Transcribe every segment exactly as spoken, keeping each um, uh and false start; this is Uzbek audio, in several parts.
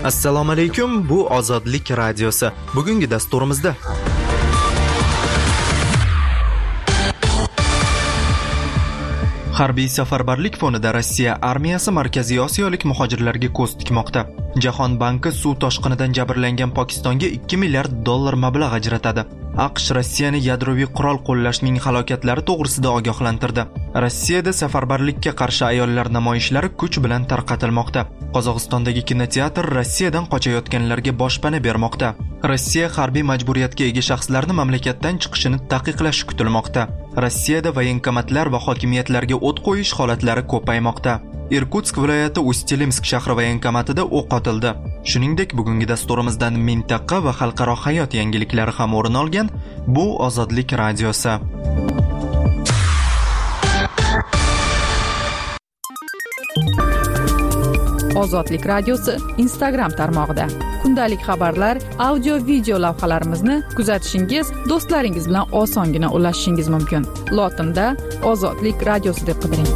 Assalomu alaykum, bu Ozodlik radiosi. Bugungi dasturimizda harbiy safarbarlik fonida Rossiya armiyasi Markaziy Osiyolik muhojirlarga ko'z tikmoqda. Jahon banki suv toshqinidan jabrlangan Pokistonga ikki milliard dollar mablag' ajratadi. AQSh Rossiyani yadroviy qurol qo'llashning halokatlari to'g'risida ogohlantirdi. Rossiyada safarbarlikka qarshi ayollar namoyishlari kuch bilan tarqatilmoqda. Qozog'istondagi kinoteatr Rossiyadan qochayotganlarga boshpana bermoqda. Rossiya harbiy majburiyatga ega shaxslarni mamlakatdan chiqishini taqiqlashi kutilmoqda. Rossiyada voyenkomatlar va hokimiyatlarga o't qo'yish holatlari ko'paymoqda. Irkutsk viloyati Ustilimsk shahri voyenkomatida o'q otildi. Shuningdek, bugungi dasturimizdan mintaqa va xalqaro hayot yangiliklari ham o'rin olgan. Bu Ozodlik radiosi. Ozodlik radiosi Instagram tarmog'ida kundalik xabarlar, audio, video lavhalarimizni kuzatishingiz, do'stlaringiz bilan osongina ulashishingiz mumkin. Lotinda Ozodlik radiosi deb qidiring.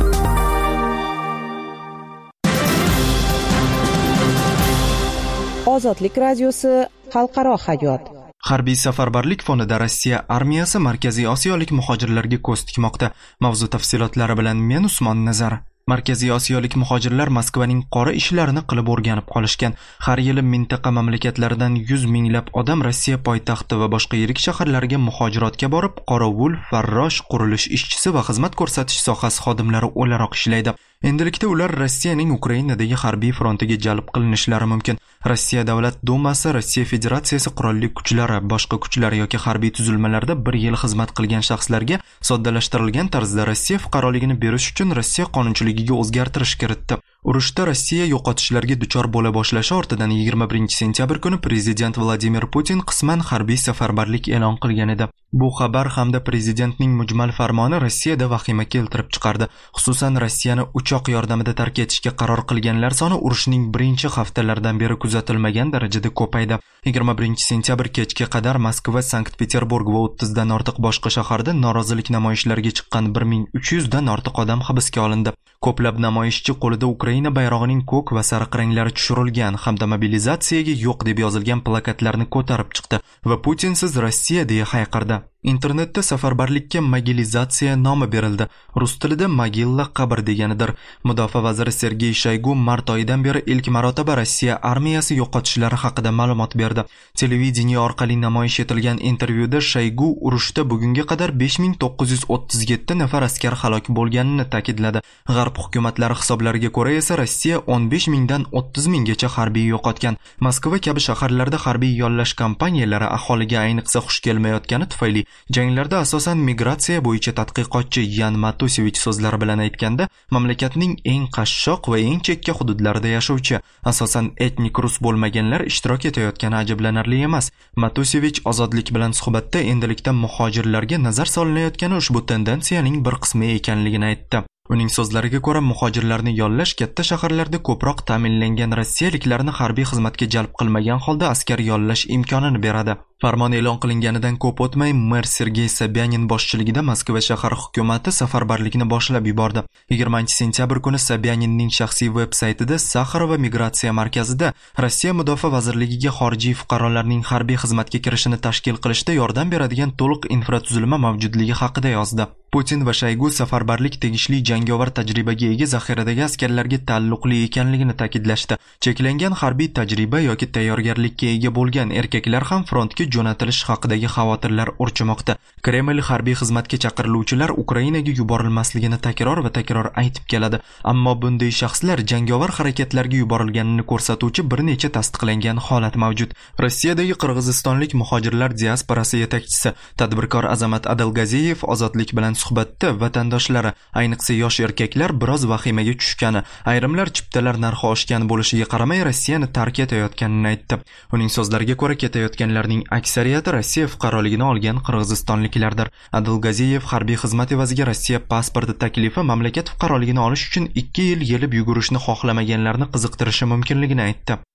Ozodlik radiosi xalqaro hayot. Harbiy safarbarlik fonida Rossiya armiyasi Markaziy Osiyolik muhojirlarga ko'z tikmoqda. Mavzu tafsilotlari bilan men Usmon Nazar. Markaziy Osiyolik muhojirlar Moskvaning qora ishlarini qilib o'rganib qolishgan. Har yili mintaqa mamlakatlaridan yuz minglab odam Rossiya poytaxti va boshqa yirik shaharlarga muhojirotga borib, qorovul, farrosh, qurilish ishchisi va xizmat ko'rsatish sohasi xodimlari o'laroq ishlaydi. Endilikda ular Rossiyaning Ukrainadagi harbiy frontiga jalb qilinishlari mumkin. Rossiya Davlat Dumasi Rossiya Federatsiyasi qurolli kuchlari, boshqa kuchlar yoki harbiy tuzilmalarda bir yil xizmat qilgan shaxslarga soddalashtirilgan tarzda Rossiya fuqaroligini berish uchun Rossiya qonunchiligiga o'zgartirish kiritdi. Urushda Rossiya yo'qotishlarga duchor bo'la boshlashi ortidan yigirma birinchi sentyabr kuni prezident Vladimir Putin qisman harbiy safarbarlik e'lon qilgan edi. Bu xabar hamda prezidentning mujmal farmoni Rossiyada vahima keltirib chiqardi. Xususan, Rossiyani uchoq yordamida tark etishga qaror qilganlar soni urushning birinchi haftalaridan beri kuzatilmagan darajada ko'paydi. yigirma birinchi sentyabr kechga qadar Moskva, Sankt-Peterburg va o'ttizdan ortiq boshqa shaharda norozilik namoyishlariga chiqqan bir ming uch yuz dan ortiq odam hibsga olindi. Ko'plab namoyishchi qo'lida Ukraina bayrog'ining ko'k va sariq ranglari tushirilgan hamda mobilizatsiyaga yo'q deb yozilgan plakatlarni ko'tarib chiqdi va Putinsiz Rossiya deya hayqirdi. Internetda safarbarlikka mobilizatsiya nomi berildi. Rus tilida mogilla qabr deganidir. Mudofaa vaziri Sergey Shoygu mart oyidan beri ilk marotaba Rossiya armiyasi yo'qotishlari haqida ma'lumot berdi. Televideniye orqali namoyish etilgan intervyuda Shoygu urushda bugunga qadar besh ming to'qqiz yuz o'ttiz yetti nafar askar halok bo'lganini ta'kidladi. G'arb hukumatlari hisoblariga ko'ra esa Rossiya o'n besh mingdan o'ttiz minggacha harbiy yo'qotgan. Moskva kabi shaharlarda harbiy yollash kampaniyalari aholiga ayniqsa xush kelmayotgani tufayli janglarda asosan migratsiya bo'yicha tadqiqotchi Yan Matusevich so'zlari bilan aytganda, mamlakatning eng qashshoq va eng chekka hududlarida yashovchi, asosan etnik rus bo'lmaganlar ishtirok etayotgani ajablanarli emas. Matusevich Ozodlik bilan suhbatda endilikda muhojirlarga nazar solinayotgani ushbu tendensiyaning bir qismi ekanligini aytdi. Uning so'zlariga ko'ra, muhojirlarni yollash katta shaharlarda ko'proq ta'minlangan rossiyaliklarni harbiy xizmatga jalb qilmagan holda askar yollash imkonini beradi. Farmon e'lon qilinganidan ko'p o'tmay mer Sergey Sobyanin boshchiligida Moskva shahar hukumati safarbarlikni boshlab yubordi. yigirmanchi sentyabr kuni Sobyaninning shaxsiy veb-saytida Saxar va migratsiya markazida Rossiya Mudofaa vazirligiga xorijiy fuqarolarning harbiy xizmatga kirishini tashkil qilishda yordam beradigan to'liq infratuzilma mavjudligi haqida yozdi. Putin va Shoygu safarbarlik tegishli jangovar tajribaga ega zaxiradagi askarlarga taalluqli ekanligini ta'kidlashdi. Cheklangan harbiy tajriba yoki tayyorgarlikka ega bo'lgan erkaklar ham frontga jo'natilish haqidagi xavotirlar urchimoqda. Kreml harbiy xizmatga chaqiriluvchilar Ukrainaga yuborilmasligini takror va takror aytib keladi. Ammo bunday shaxslar jangovar harakatlarga yuborilganini ko'rsatuvchi bir necha tasdiqlangan holat mavjud. Rossiyadagi qirg'izistonlik muhojirlar diasporasi yetakchisi tadbirkor Azamat Adalgaziyev Ozodlik bilan suhbatda vatandoshlari, ayniqsa yosh erkaklar biroz vahimaga tushgani, ayrimlar chiptalar narxi oshgan bo'lishiga qaramay Rossiyani tark etayotganini aytdi. Uning so'zlariga ko'ra, ketayotganlarning aksariyati Rossiya fuqaroligini olgan qirg'izistonliklardir. Adalgaziyev harbiy xizmat evaziga Rossiya pasporti taklifi mamlakat fuqaroligini olish uchun ikki yil yelib yugurishni xohlamaganlarni qiziqtirishi mumkinligini aytdi.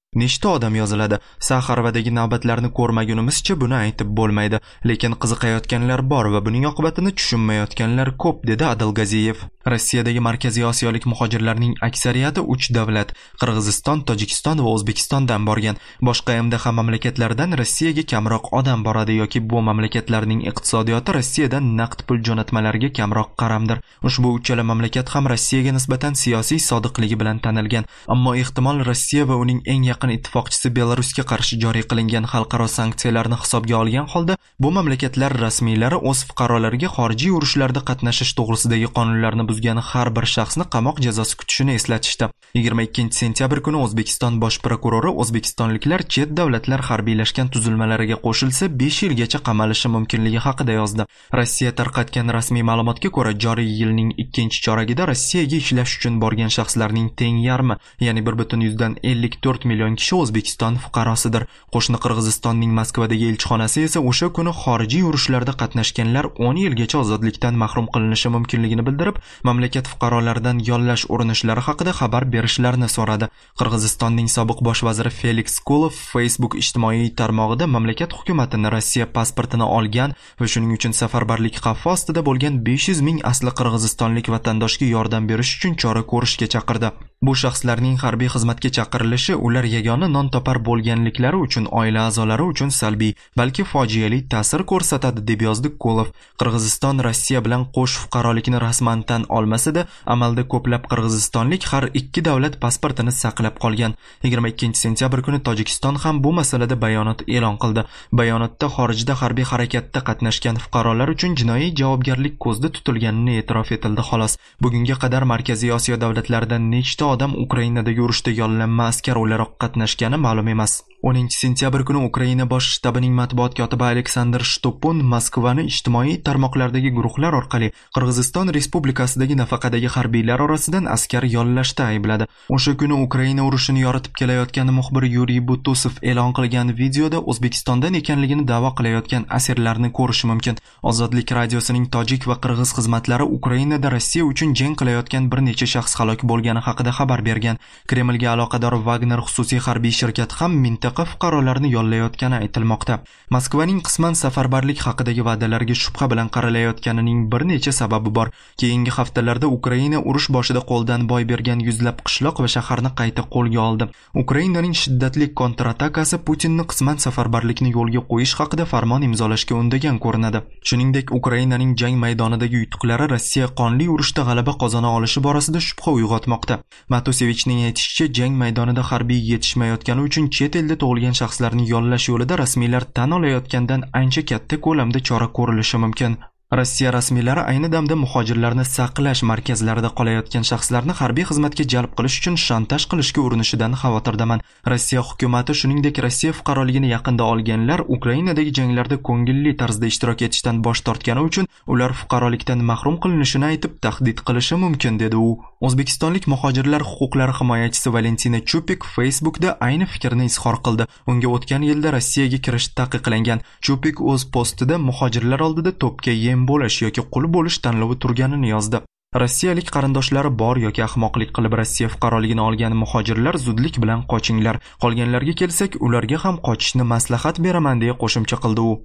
Nechta odam yoziladi? Saxarvadagi navbatlarni ko'rmagunimizcha buni aytib bo'lmaydi, lekin qiziqayotganlar bor va buning oqibatini tushunmayotganlar ko'p, dedi Adilgaziyev. Rossiyadagi Markaziy Osiyolik muhojirlarning aksariyati uch davlat, Qirg'iziston, Tojikiston va O'zbekistondan borgan. Boshqa M D H mamlakatlardan Rossiyaga kamroq odam boradi yoki bu mamlakatlarning iqtisodiyoti Rossiyadan naqd pul jo'natmalariga kamroq qaramdir. Ushbu uchala mamlakat ham Rossiyaga nisbatan siyosiy sodiqligi bilan tanilgan, ammo ehtimol Rossiya va uning eng yaqin ittifoqchisi Belarusga qarshi joriy qilingan xalqaro sanksiyalarni hisobga olgan holda bu mamlakatlar rasmiylari o'z fuqarolariga xorijiy urushlarda qatnashish to'g'risidagi qonunlarni buzgan har bir shaxsni qamoq jazosi kutishini eslatishdi. yigirma ikkinchi sentyabr kuni O'zbekiston bosh prokurori o'zbekistonliklar chet davlatlar harbiylashgan tuzilmalariga qo'shilsa besh yilgacha qamalishi mumkinligi haqida yozdi. Rossiya tarqatgan rasmiy ma'lumotga ko'ra, joriy yilning ikkinchi choragida Rossiyaga ishlash uchun borgan shaxslarning teng yarmi, ya'ni bir butun yuzdan ellik to'rt million kishi O'zbekiston fuqarosidir. Qo'shni Qirg'izistonning Moskvadagi elchixonasi esa o'sha kuni xorijiy urushlarda qatnashganlar o'n yilgacha ozodlikdan mahrum qilinishi mumkinligini bildirib, mamlakat fuqarolaridan yollash urinishlari haqida xabar berishlarini so'radi. Qirg'izistonning sobiq bosh vaziri Felix Kulov Facebook ijtimoiy tarmog'ida mamlakat hukumatini Rossiya pasportini olgan va shuning uchun safarbarlik xavfi ostida bo'lgan besh yuz ming asli qirg'izistonlik vatandoshga yordam berish uchun chora ko'rishga chaqirdi. Bu shaxslarning harbiy xizmatga chaqirilishi ular yagona non topar bo'lganliklari uchun oila a'zolari uchun salbiy, balki fojiali ta'sir ko'rsatadi, deb yozdi Kulov. Qirg'iziston Rossiya bilan qo'sh fuqarolikni rasman tan olmasa-da, amalda ko'plab qirg'izistonlik har ikki davlat pasportini saqlab qolgan. yigirma ikkinchi sentyabr kuni Tojikiston ham bu masalada bayonot e'lon qildi. Bayonotda xorijda harbiy harakatda qatnashgan fuqarolar uchun jinoiy javobgarlik ko'zda tutilganini e'tirof etildi, xolos. Bugunga qadar Markaziy Osiyo davlatlaridan nechta odam Ukrainadagi urushda yollanma askar o'laroq qatnashgani ma'lum emas. o'ninchi sentyabr kuni Ukraina bosh shtabining matbuot kotibi Aleksandr Shtupun Moskvani ijtimoiy tarmoqlardagi guruhlar orqali Qirg'iziston Respublikasidagi nafaqadagi harbiylar orasidan askar yollashda aybladi. O'sha kuni Ukraina urushini yoritib kelayotgan muxbir Yuriy Butusov e'lon qilgan videoda O'zbekistondan ekanligini da'vo qilayotgan asirlarni ko'rish mumkin. Ozodlik radiosining tojik va qirg'iz xizmatlari Ukrainada Rossiya uchun jang qilayotgan bir necha shaxs halok bo'lgani haqida xabar bergan. Kremlga aloqador Wagner xususiy harbiy shirkati ham mintaqa fuqarolarini yollayotgani aytilmoqda. Moskvaning qisman safarbarlik haqidagi va'dalariga shubha bilan qaralayotganining bir necha sababi bor. Keyingi haftalarda Ukraina urush boshida qo'ldan boy bergan yuzlab qishloq va shaharni qayta qo'lga oldi. Ukrainaning shiddatli kontratakasi Putinni qisman safarbarlikni yo'lga qo'yish haqida farmon imzolashga undagan ko'rinadi. Shuningdek, Ukrainaning jang maydonidagi yutuqlari Rossiya qonli urushda g'alaba qozona olishi borasida shubha uyg'otmoqda. Matusevichning aytishicha, jang maydonida harbiy yetishmayotgani uchun chet elda tug'ilgan shaxslarni yollash yo'lida rasmiylar tan olayotgandan ancha katta ko'lamda chora ko'rilishi mumkin. Rossiya rasmiylari ayni damda muhojirlarni saqlash markazlarida qolayotgan shaxslarni harbiy xizmatga jalb qilish uchun shantaj qilishga urinishidan xavotirdaman. Rossiya hukumatı shuningdek Rossiya fuqaroligini yaqinda olganlar Ukrainadagi janglarda ko'ngilli tarzda ishtirok etishdan bosh tortgani uchun ular fuqarolikdan mahrum qilinishini aytib tahdid qilishi mumkin, dedi u. O'zbekistonlik muhojirlar huquqlari himoyachisi Valentina Chupik Facebookda ayni fikrni izhor qildi. Unga o'tgan yilda Rossiyaga kirish taqiqlangan. Chupik o'z postida muhojirlar oldida to'pga yem bo'lish yoki qul bo'lish tanlovi turganini yozdi. Rossiyalik qarindoshlari bor yoki ahmoqlik qilib Rossiya fuqaroligini olgan muhojirlar zudlik bilan qochinglar. Qolganlarga kelsak, ularga ham qochishni maslahat beraman, deya qo'shimcha qildi u.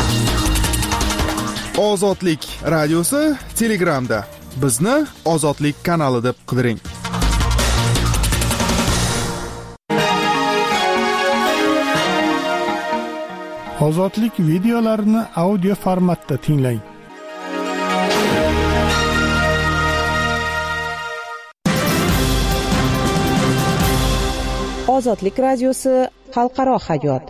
Ozodlik radiosi Telegramda. Bizni Ozodlik kanali deb qidiring. Ozodlik videolarini audio formatda tinglang. Ozodlik radiosi xalqaro hayot.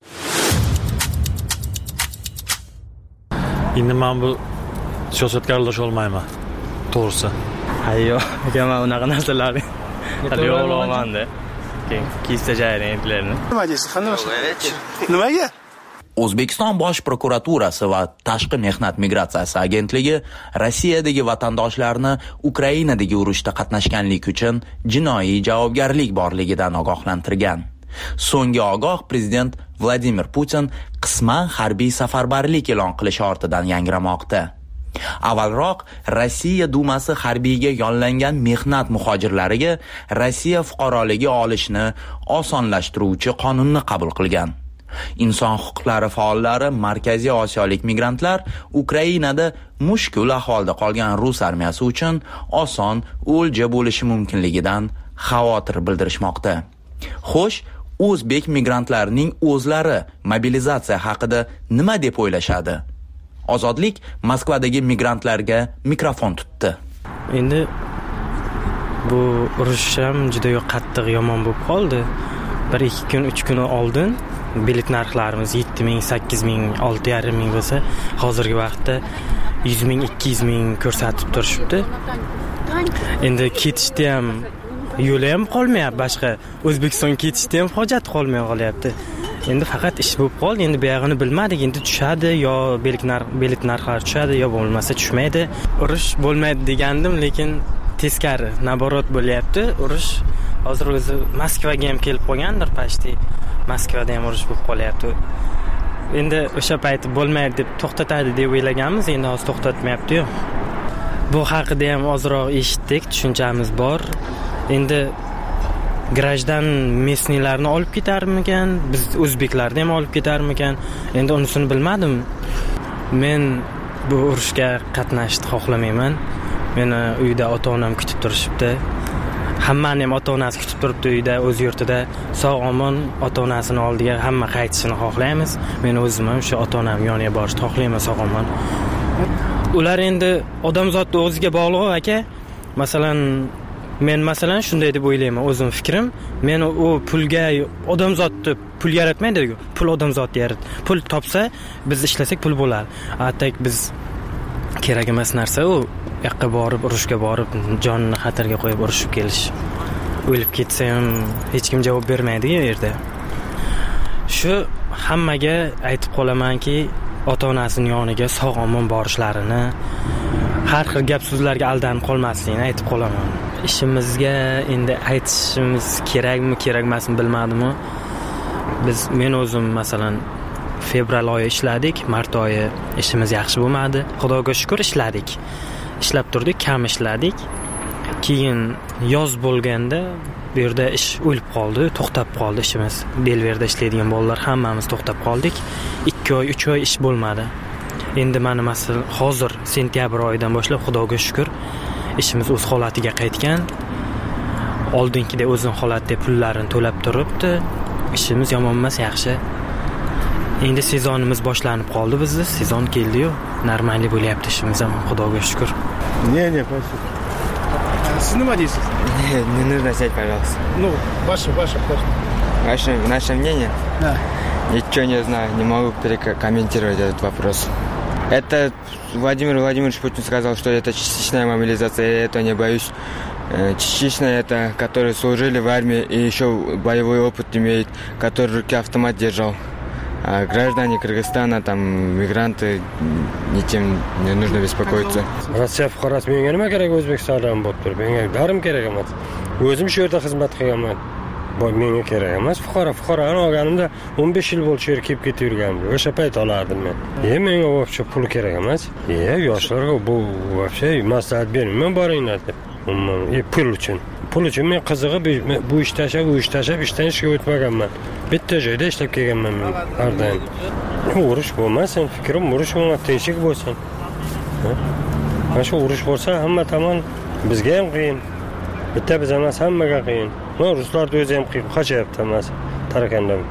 Endi men bu siyosatga aralasha olmayman. To'g'risi. Hayyo, aka men unaqa narsalarni qilib olmayman-da. Keyin kiysa jarayonlarni. Nima deysiz? Qanday? Nimaga? O'zbekiston Bosh prokuraturasi va Tashqi mehnat migratsiyasi agentligi Rossiyadagi vatandoshlarni Ukrainadagi urushda qatnashganlik uchun jinoiy javobgarlik borligidan ogohlantirgan. So'nggi ogoh prezident Vladimir Putin qisman harbiy safarbarlik e'lon qilishi ortidan yangramoqda. Avvalroq Rossiya Dumasi harbiyga yollangan mehnat muhojirlariga Rossiya fuqaroligi olishni osonlashtiruvchi qonunni qabul qilgan. Inson huquqlari faollari Markaziy Osiyolik migrantlar Ukrainada mushkul ahvolda qolgan rus armiyasi uchun oson o'lja bo'lishi mumkinligidan xavotir bildirishmoqda. Xo'sh, o'zbek migrantlarining o'zlari mobilizatsiya haqida nima deb o'ylashadi? Ozodlik Moskvadagi migrantlarga mikrofon tutdi. Endi bu urush ham juda qattiq yomon bo'lib qoldi. bir ikki kun, uch kun oldin bilet narxlarimiz yetti ming, sakkiz ming, olti yarim ming bo'lsa, hozirgi vaqtda yuz ming, ikki yuz ming ko'rsatib turishibdi. Endi ketishda ham yo'li ham qolmayapti, boshqa O'zbekistonga ketishda ham hojat qolmay qolyapti. Endi faqat ish bo'lib qoldi. Endi buyog'ini bilmadik, endi tushadi yo bilet narx bilet narxlari tushadi yo bo'lmasa tushmaydi. Urush bo'lmaydi degandim, lekin teskari, naborot bo'lyapti. Urush hozir o'zi Moskvaga ham kelib qolgandir, pashti. Moskvada ham urush bo'lib qolyapti. Endi o'sha payt bo'lmaydi deb to'xtatadi deb o'ylaganmiz, endi hozir to'xtatmayapti-yu. Bu haqida ham ozroq eshitdik, tushunchamiz bor. Endi grajdan mesnilarni olib ketarmikan, biz o'zbeklarni ham olib ketarmikan, endi unisini bilmadim. Men bu urushga qatnashishni xohlamayman. Meni uyda ota-onam kutib turishibdi. Hammani ham ota-onasi kutib turibdi uyda, o'z yurtida. Sog'-omon ota-onasini oldiga hamma qaytishini xohlaymiz. Men o'zim ham shu ota-onam yoniga borishni xohlayman, sog'-omon. Ular endi odamzodni o'ziga bog'liq aka. Masalan, men masalan shunday deb o'ylayman, o'zim fikrim. Men u pulga odamzodni pul yaratmaydi-ku. Pul odamzodni yarat. Pul topsa, biz ishlasak pul bo'ladi. Atak biz kerak emas narsa u. Yoqqa borib, urushga borib, jonni xatarga qo'yib urushib kelish. O'lib ketsa ham hech kim javob bermaydi-ku u yerda. Shu hammaga aytib qolamanki, ota-onasining yoniga sog'-omon borishlarini, har xil gap so'zlarga aldanib qolmasligini aytib qolaman. Ishimizga endi aytishimiz kerakmi, kerak emasmi bilmadim. Biz men o'zim masalan fevral oyi ishladik, mart oyi ishimiz yaxshi bo'lmadi. Xudoga shukr ishladik. Ishlab turdik, kam ishladik. Keyin yoz bo'lganda bu yerda ish o'lib qoldi, to'xtab qoldi ishimiz. Belverda ishlaydigan bolalar hammamiz to'xtab qoldik. ikki oy, uch oy ish bo'lmadi. Endi mana masalan hozir sentyabr oyidan boshlab Xudoga shukr ishimiz o'z holatiga qaytgan. Oldingidek o'zining holatida pullarini to'lab turibdi. Ishimiz yomon emas, yaxshi. Endi sezonimiz boshlanib qoldi bizda. Sezon keldi-yu, normalniy bo'lyapti ishimiz ham, Xudoga shukr. Не, не, спасибо. Siz nima deysiz? Не нужно сядь, пожалуйста. Ну, ваше, ваше, ваше. Ваше, наше мнение? Да. Ничего не знаю, не могу перекомментировать этот вопрос. Это Владимир Владимирович Путин сказал, что это частичная мобилизация, я этого не боюсь. Частичная это, которые служили в армии и еще боевой опыт имеют, который в руке автомат держал. А граждане Кыргызстана, там, мигранты, ничем не нужно беспокоиться. Rossiya fuqarosi menga nima kerak O'zbekistondan bo'lib turib? Menga darim kerak emas. O'zim shu yerda xizmat qilganman. Bu menga kerak emas. Fuqaro, fuqaroni olganimda o'n besh yil bo'ldi shu yerga kelib ketib yurgandim. O'sha payt olardim men. E menga vobshe pul kerak emas. E yoshlarga bu vobshe maslahat bermayman, boringlar deb. Umuman, e pul uchun. Pul uchun men qizig'i bu ish tashlab, bu ish tashlab ishdan ishga o'tmaganman. Bitta joyda ishlab kelganman men har doim. Urush bo'lmasin, fikrim urush bo'lmasin, tinchlik bo'lsin. Mana shu urush bo'lsa hamma tomon bizga ham qiyin. Bitta biz emas, hammaga qiyin. Mana ruslarning o'zi ham qiyin, qochyapti hammasi tarakandan.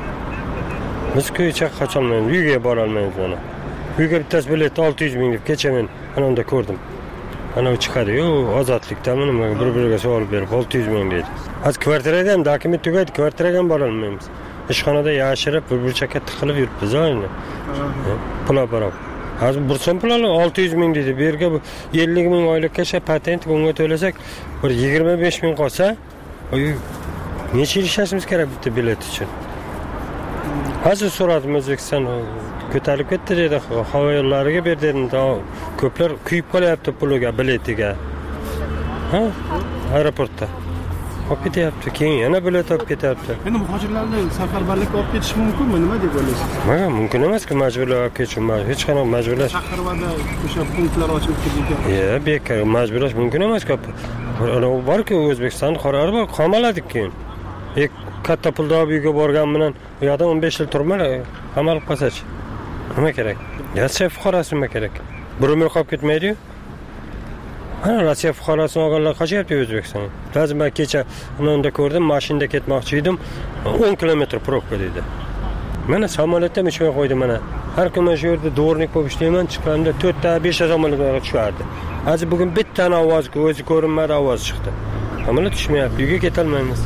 Biz ko'chaga qocholmaymiz, uyga bora olmaymiz mana. Uyga bittasi bilet olti yuz ming deb kecha men ana unda ko'rdim. Ana u chiqadi-yu, ozodlikda nima bir-biriga savol berib olti yuz ming deydi. Hozir kvartirada ham dokument tugaydi, kvartiraga ham bora olmaymiz. Ishxonada yashirib, bir burchakka tiqilib yuribmiz oyni. Pul olib. Hozir bir so'm pul olib olti yuz ming deydi. Bu yerga ellik ming oylikka sha patent bunga to'lasak, bir yigirma besh ming qolsa, necha yil ishlashimiz kerak bitta bilet uchun. Hozir so'radim O'zbekiston ko'tarib ketdi dedi, havo yo'llariga berdim, ko'plar kuyib qolyapti puliga, biletiga. Ha? Aeroportda. olib ketyapti, keyin yana bilet olib ketyapti. Endi muhojirlarni safarbarlikka olib ketish mumkinmi, nima deb o'ylaysiz? Mana mumkin emas-ku majburlab olib ketish, hech qanaqa majburlash. Chaqirvada o'sha punktlar ochilib ketilgan. Yo'q, bekor majburlash mumkin emas-ku. Ana bor-ku O'zbekiston qarori bor, qamaladik keyin. Ek katta pulda olib uyga borgan bilan u yerda o'n besh yil turmay qamalib qolsa-chi. Nima kerak? Rossiya fuqarosi nima kerak? Bir umr qolib ketmaydi-yu. Ana Rossiya fuqarosini olganlar qochyapti O'zbekistonga. Hozir men kecha unda ko'rdim, mashinada ketmoqchi edim, o'n kilometr probka dedi. Mana samolyotda mishmay qo'ydi mana. Har kuni shu yerda dvornik bo'lib ishlayman, chiqqanda to'rtta besh ta samolyotlar tushardi. Hozir bugun bittani ovoz o'zi ko'rinmadi, ovoz chiqdi. Samolyot tushmayapti, uyga keta olmaymiz.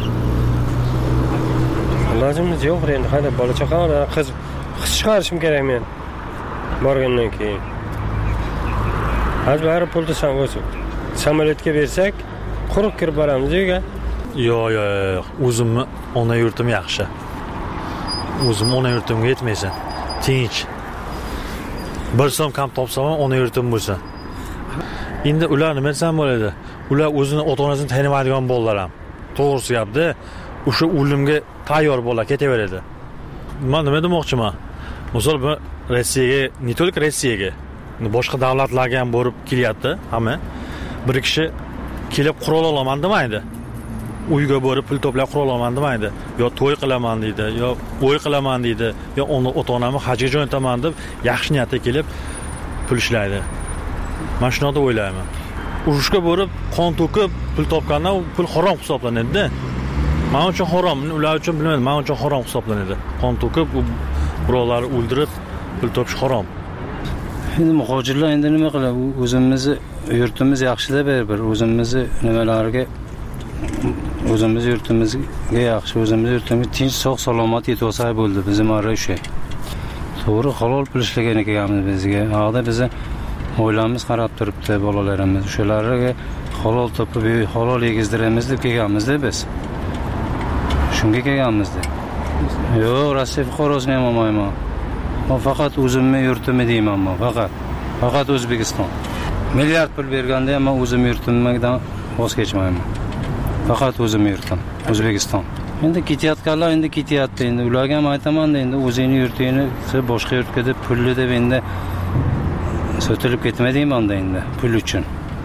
Lozimimiz yo'q endi, qanday bola chaqa qiz qiz chiqarishim kerak men. Borgandan keyin. Hozir bari pulni san o'zi. Samolyotga bersak, quruq kirib boramiz uyga. Yo'q, yo'q, o'zimni ona yurtim yaxshi. O'zim ona yurtimga yetmaysan. Tinch. Bir so'm kam topsam, ona yurtim bo'lsa. Endi ular nima desam bo'ladi? Ular o'zini ota-onasini tanimaydigan bolalar ham. To'g'risi gapda, o'sha o'limga tayyor bola ketaveradi. Men nima demoqchiman? Misol bu Rossiyaga, ne только Rossiyaga, boshqa davlatlarga ham borib kelyapti, hamma. Bir kishi kelib qurol olaman demaydi. Uyga borib pul to'plab qurol olaman demaydi. Yo to'y qilaman deydi, yo o'y qilaman deydi, yo uni ota-onamni hajga jo'nataman deb yaxshi niyatda kelib pul ishlaydi. Men shuni o'ylayman. Urushga borib qon to'kib pul topgandan pul harom hisoblanadi-da. Men uchun harom, ular uchun bilmayman, men uchun harom hisoblanadi. Qon to'kib birovlarni o'ldirib pul topish harom. Endi muhojirlar endi nima qiladi? O'zimizni yurtimiz yaxshi-da bir o'zimizni nimalarga o'zimiz yurtimizga yaxshi, o'zimiz yurtimizga tinch, sog' salomat yetib olsak bo'ldi. Bizim ara o'sha. To'g'ri, halol pul ishlagan ekanmiz bizga. Haqda bizni o'ylamiz qarab turibdi bolalarimiz. O'shalarga halol topib, halol yegizdiramiz deb kelganmiz-da biz. Shunga kelganmiz-da. Yo'q, Rossiya fuqarosini ham olmayman. Men faqat o'zimni yurtimni deyman men, faqat. Faqat O'zbekiston. Milliard pul berganda ham men o'zim yurtimdan voz kechmayman. Faqat o'zim yurtim, O'zbekiston. Endi ketayotganlar endi ketyapti. Endi ularga ham aytaman-da, endi o'zingni yurtingni boshqa yurtga deb pulli deb endi sotilib ketma deyman-da endi pul uchun.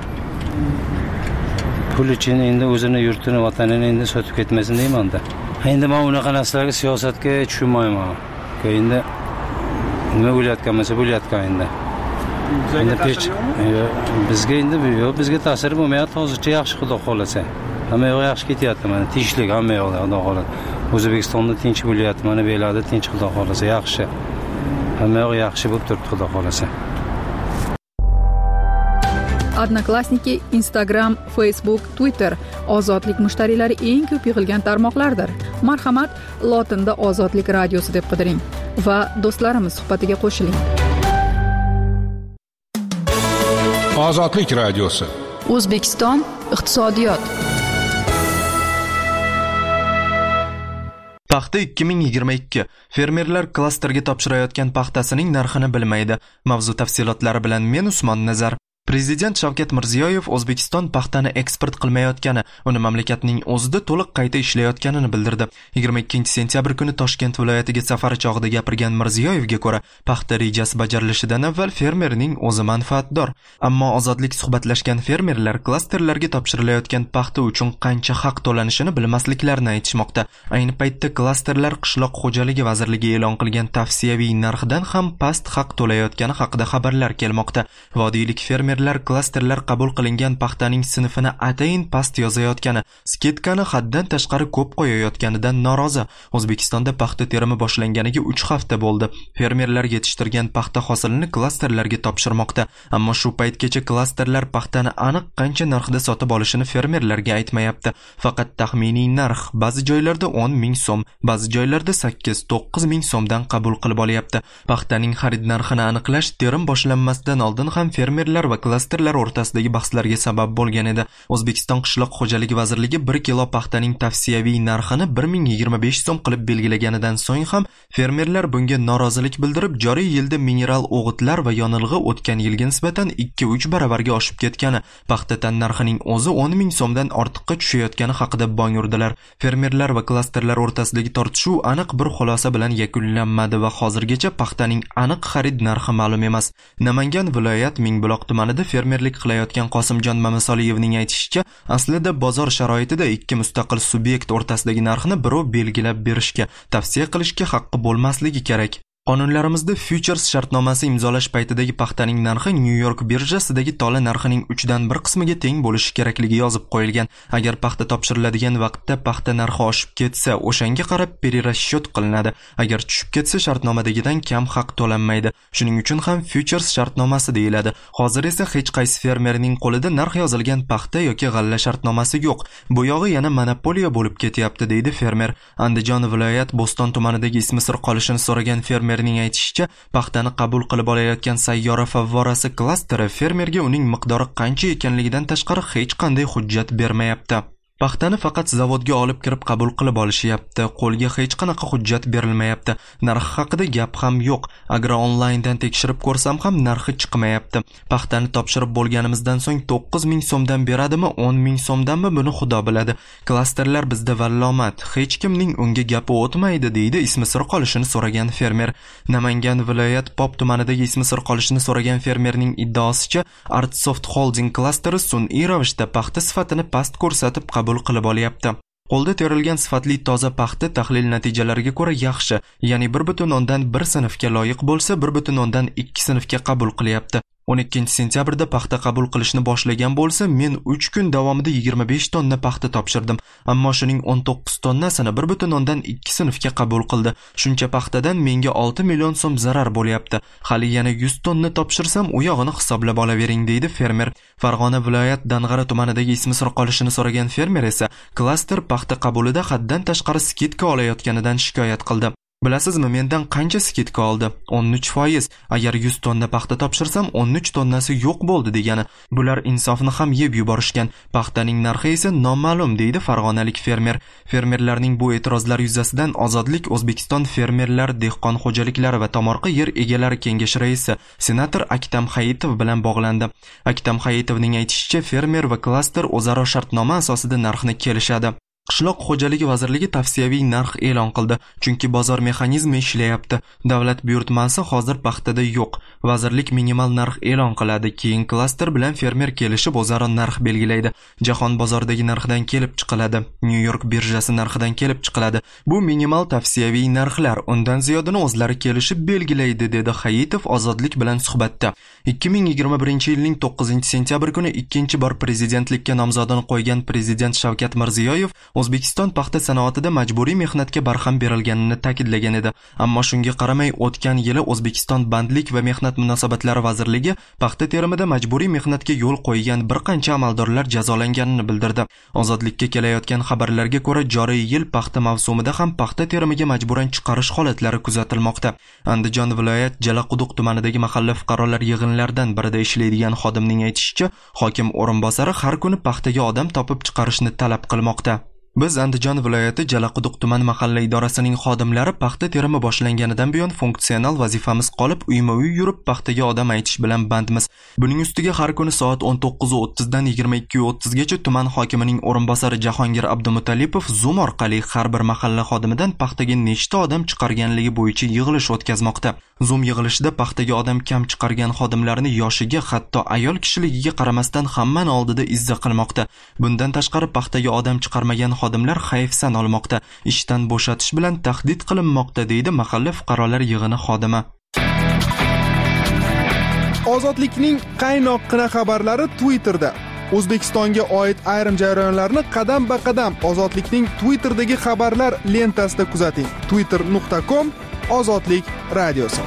Pul uchun endi o'zini yurtini, vatanini endi sotib ketmasin deyman-da. Endi men unaqa narsalarga siyosatga tushunmayman. Endi nima bo'layotgan bo'lsa bo'layotgan endi. Endi hech bizga endi yo'q, bizga ta'sir bo'lmayapti, hozircha yaxshi xudo xolasa. Hamma yoq yaxshi ketyapti mana, tinchlik hamma yoqda xudo xolasa. O'zbekistonda tinch bo'layapti, mana bu yerlarda tinch xudo xolasa, yaxshi. Hamma yoq yaxshi bo'lib turibdi xudo xolasa. Odnoklassniki, Instagram, Facebook, Twitter ozodlik mushtariylari eng ko'p yig'ilgan tarmoqlardir. Marhamat, lotinda Ozodlik radiosi deb qidiring va do'stlarimiz suhbatiga qo'shiling. Ozodlik radiosi. O'zbekiston iqtisodiyot. Paxta ikki ming yigirma ikki. Fermerlar klasterga topshirayotgan paxtasining narxini bilmaydi. Mavzu tafsilotlari bilan men Usmon Nazar. Prezident Shavkat Mirziyoyev O'zbekiston paxtani eksport qilmayotgani, uni mamlakatning o'zida to'liq qayta ishlayotganini bildirdi. yigirma ikkinchi sentyabr kuni Toshkent viloyatiga safari chog'ida gapirgan Mirziyoyevga ko'ra, paxta rejasi bajarilishidan avval fermerning o'zi manfaatdor. Ammo ozodlik suhbatlashgan fermerlar klasterlarga topshirilayotgan paxta uchun qancha haq to'lanishini bilmasliklarini aytishmoqda. Ayni paytda klasterlar Qishloq xo'jaligi vazirligi e'lon qilgan tavsiyaviy narxdan ham past haq to'layotgani haqida xabarlar kelmoqda. Vodiylik fermer klasterlar qabul qilingan paxtaning sinfini atayin past yozayotgani, sketkani haddan tashqari ko'p qo'yayotganidan norozi. O'zbekistonda paxta terimi boshlanganiga uch hafta bo'ldi. Fermerlar yetishtirgan paxta hosilini klasterlarga topshirmoqda, ammo shu paytgacha klasterlar paxtani aniq qancha narxda sotib olishini fermerlarga aytmayapti. Faqat taxminiy narx ba'zi joylarda o'n ming so'm, ba'zi joylarda sakkiz to'qqiz ming so'mdan qabul qilib olyapti. Paxtaning xarid narxini aniqlash terim boshlanmasdan oldin ham fermerlar va klasterlar o'rtasidagi bahslarga sabab bo'lgan edi. O'zbekiston Qishloq xo'jaligi vazirligi bir kilo paxtaning tavsiyaviy narxini bir ming yigirma besh so'm qilib belgilaganidan so'ng ham fermerlar bunga norozilik bildirib, joriy yilda mineral o'g'itlar va yonilg'i o'tgan yilga nisbatan ikki uch baravarga oshib ketgani, paxta tan narxining o'zi o'n ming so'mdan ortiqqa tushayotgani haqida bong urdilar. Fermerlar va klasterlar o'rtasidagi tortishuv aniq bir xulosa bilan yakunlanmadi va hozirgacha paxtaning aniq xarid narxi ma'lum emas. Namangan viloyat Mingbuloq tumanida fermerlik qilayotgan Qosimjon Mamasoliyevning aytishicha, aslida bozor sharoitida ikki mustaqil subyekt o'rtasidagi narxni birov belgilab berishga, tavsiya qilishga haqqi bo'lmasligi kerak. Qonunlarimizda futures shartnomasi imzolash paytidagi paxtaning narxi New York birjasidagi tola narxining uchdan bir qismiga teng bo'lishi kerakligi yozib qo'yilgan. Agar paxta topshiriladigan vaqtda paxta narxi oshib ketsa, o'shanga qarab perirashyot qilinadi. Agar tushib ketsa, shartnomadagidan kam haq to'lanmaydi. Shuning uchun ham futures shartnomasi deyiladi. Hozir esa hech qaysi fermerning qo'lida narx yozilgan paxta yoki g'alla shartnomasi yo'q. Bu yog'i yana monopoliya bo'lib ketyapti, deydi fermer. Andijon viloyat Bo'ston tumanidagi ismi sir qolishini so'ragan fermer Fermerning aytishicha, paxtani qabul qilib olayotgan sayyora favvorasi klasteri fermerga uning miqdori qancha ekanligidan tashqari hech qanday hujjat bermayapti. Paxtani faqat zavodga olib kirib qabul qilib olishyapti. Qo'lga hech qanaqa hujjat berilmayapti. Narxi haqida gap ham yo'q. Agro onlayndan tekshirib ko'rsam ham narxi chiqmayapti. Paxtani topshirib bo'lganimizdan so'ng to'qqiz ming so'mdan beradimi, o'n ming so'mdanmi, buni Xudo biladi. Klasterlar bizda vallomat. Hech kimning unga gapi o'tmaydi, deydi ismi sir qolishini so'ragan fermer. Namangan viloyat Pop tumanidagi ismi sir qolishini so'ragan fermerning iddaosicha, Artsoft Holding klasteri sun'iy ravishda paxta sifatini past ko'rsatib qabul qilib olyapti. Qo'lda terilgan sifatli toza paxta tahlil natijalariga ko'ra yaxshi, ya'ni bir butun o'ndan bir sinfga loyiq bo'lsa, bir butun o'ndan ikki sinfga qabul qilyapti. o'n ikkinchi sentyabrda paxta qabul qilishni boshlagan bo'lsa, men uch kun davomida yigirma besh tonna paxta topshirdim, ammo shuning o'n to'qqiz tonnasini bir butun o'ndan ikki sinfga qabul qildi. Shuncha paxtadan menga olti million so'm zarar bo'lyapti. Hali yana yuz tonna topshirsam, u yog'ini hisoblab olavering, deydi fermer. Farg'ona viloyat Dang'ara tumanidagi ismi sir qolishini so'ragan fermer esa klaster paxta qabulida haddan tashqari skitka olayotganidan shikoyat qildi. Bilasizmi, mendan qancha skitka oldi? o'n uch foiz. Agar yuz tonna paxta topshirsam, o'n uch tonnasi yo'q bo'ldi degani. Bular insofni ham yeb yuborishgan. Paxtaning narxi esa noma'lum, deydi farg'onalik fermer. Fermerlarning bu e'tirozlari yuzasidan Ozodlik O'zbekiston Fermerlar, Dehqon xo'jaliklari va tomorqa yer egalari kengashi raisi senator Aktam Hayitov bilan bog'landi. Aktam Hayitovning aytishicha, fermer va klaster o'zaro shartnoma asosida narxni kelishadi. Qishloq xo'jaligi vazirligi tavsiyaviy narx e'lon qildi, chunki bozor mexanizmi ishlayapti. Davlat buyurtmasi hozir paxtada yo'q. Vazirlik minimal narx e'lon qiladi, keyin klaster bilan fermer kelishib o'zaro narx belgilaydi. Jahon bozoridagi narxdan kelib chiqiladi. New York birjasi narxidan kelib chiqiladi. Bu minimal tavsiyaviy narxlar, undan ziyodini o'zlari kelishib belgilaydi, dedi Hayitov Ozodlik bilan suhbatda. ikki ming yigirma birinchi yilning to'qqizinchi sentyabr kuni ikkinchi bor prezidentlikka nomzodini qo'ygan prezident Shavkat Mirziyoyev O'zbekiston paxta sanoatida majburiy mehnatga barham berilganini ta'kidlagan edi. Ammo shunga qaramay, o'tgan yili O'zbekiston Bandlik va mehnat munosabatlari vazirligi paxta terimida majburiy mehnatga yo'l qo'ygan bir qancha amaldorlar jazolanganini bildirdi. Ozodlikka kelayotgan xabarlarga ko'ra, joriy yil paxta mavsumida ham paxta terimiga majburan chiqarish holatlari kuzatilmoqda. Andijon viloyat Jalaquduq tumanidagi mahalla fuqarolar yig'inlaridan birida ishlaydigan xodimning aytishicha, hokim o'rinbosari har kuni paxtaga odam topib chiqarishni talab qilmoqda. Biz Andijon viloyati Jalaquduq tuman mahalla idorasining xodimlari paxta terimi boshlanganidan buyon funksional vazifamiz qolib, uyma-uy yurib paxtaga odam aytish bilan bandmiz. Buning ustiga har kuni soat o'n to'qqiz o'ttiz dan yigirma ikki o'ttiz gacha tuman hokimining o'rinbosari Jahongir Abdumutallipov Zoom orqali har bir mahalla xodimidan paxtaga nechta odam chiqarganligi bo'yicha yig'ilish o'tkazmoqda. Zoom yig'ilishida paxtaga odam kam chiqargan xodimlarni yoshiga, hatto ayol kishiligiga qaramasdan hammani oldida izza qilmoqda. Bundan tashqari paxtaga odam chiqarmagan xodimlar hayfsan olmoqda, ishdan bo'shatish bilan tahdid qilinmoqda, deydi mahalla fuqarolar yig'ini xodimi. Ozodlikning qaynoqqina xabarlari Twitterda. O'zbekistonga oid ayrim jarayonlarni qadam-ba-qadam Ozodlikning Twitterdagi xabarlar lentasida kuzating. twitter nuqta com Ozodlik radiosi.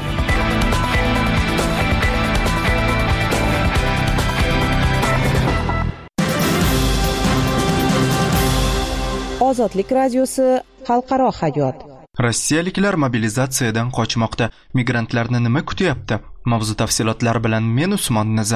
Ozodlik radiosi xalqaro hayot. Rossiyaliklar mobilizatsiyadan qochmoqda. Migrantlarni nima kutyapti? Mavzu tafsilotlari bilan men Usmon Nazar.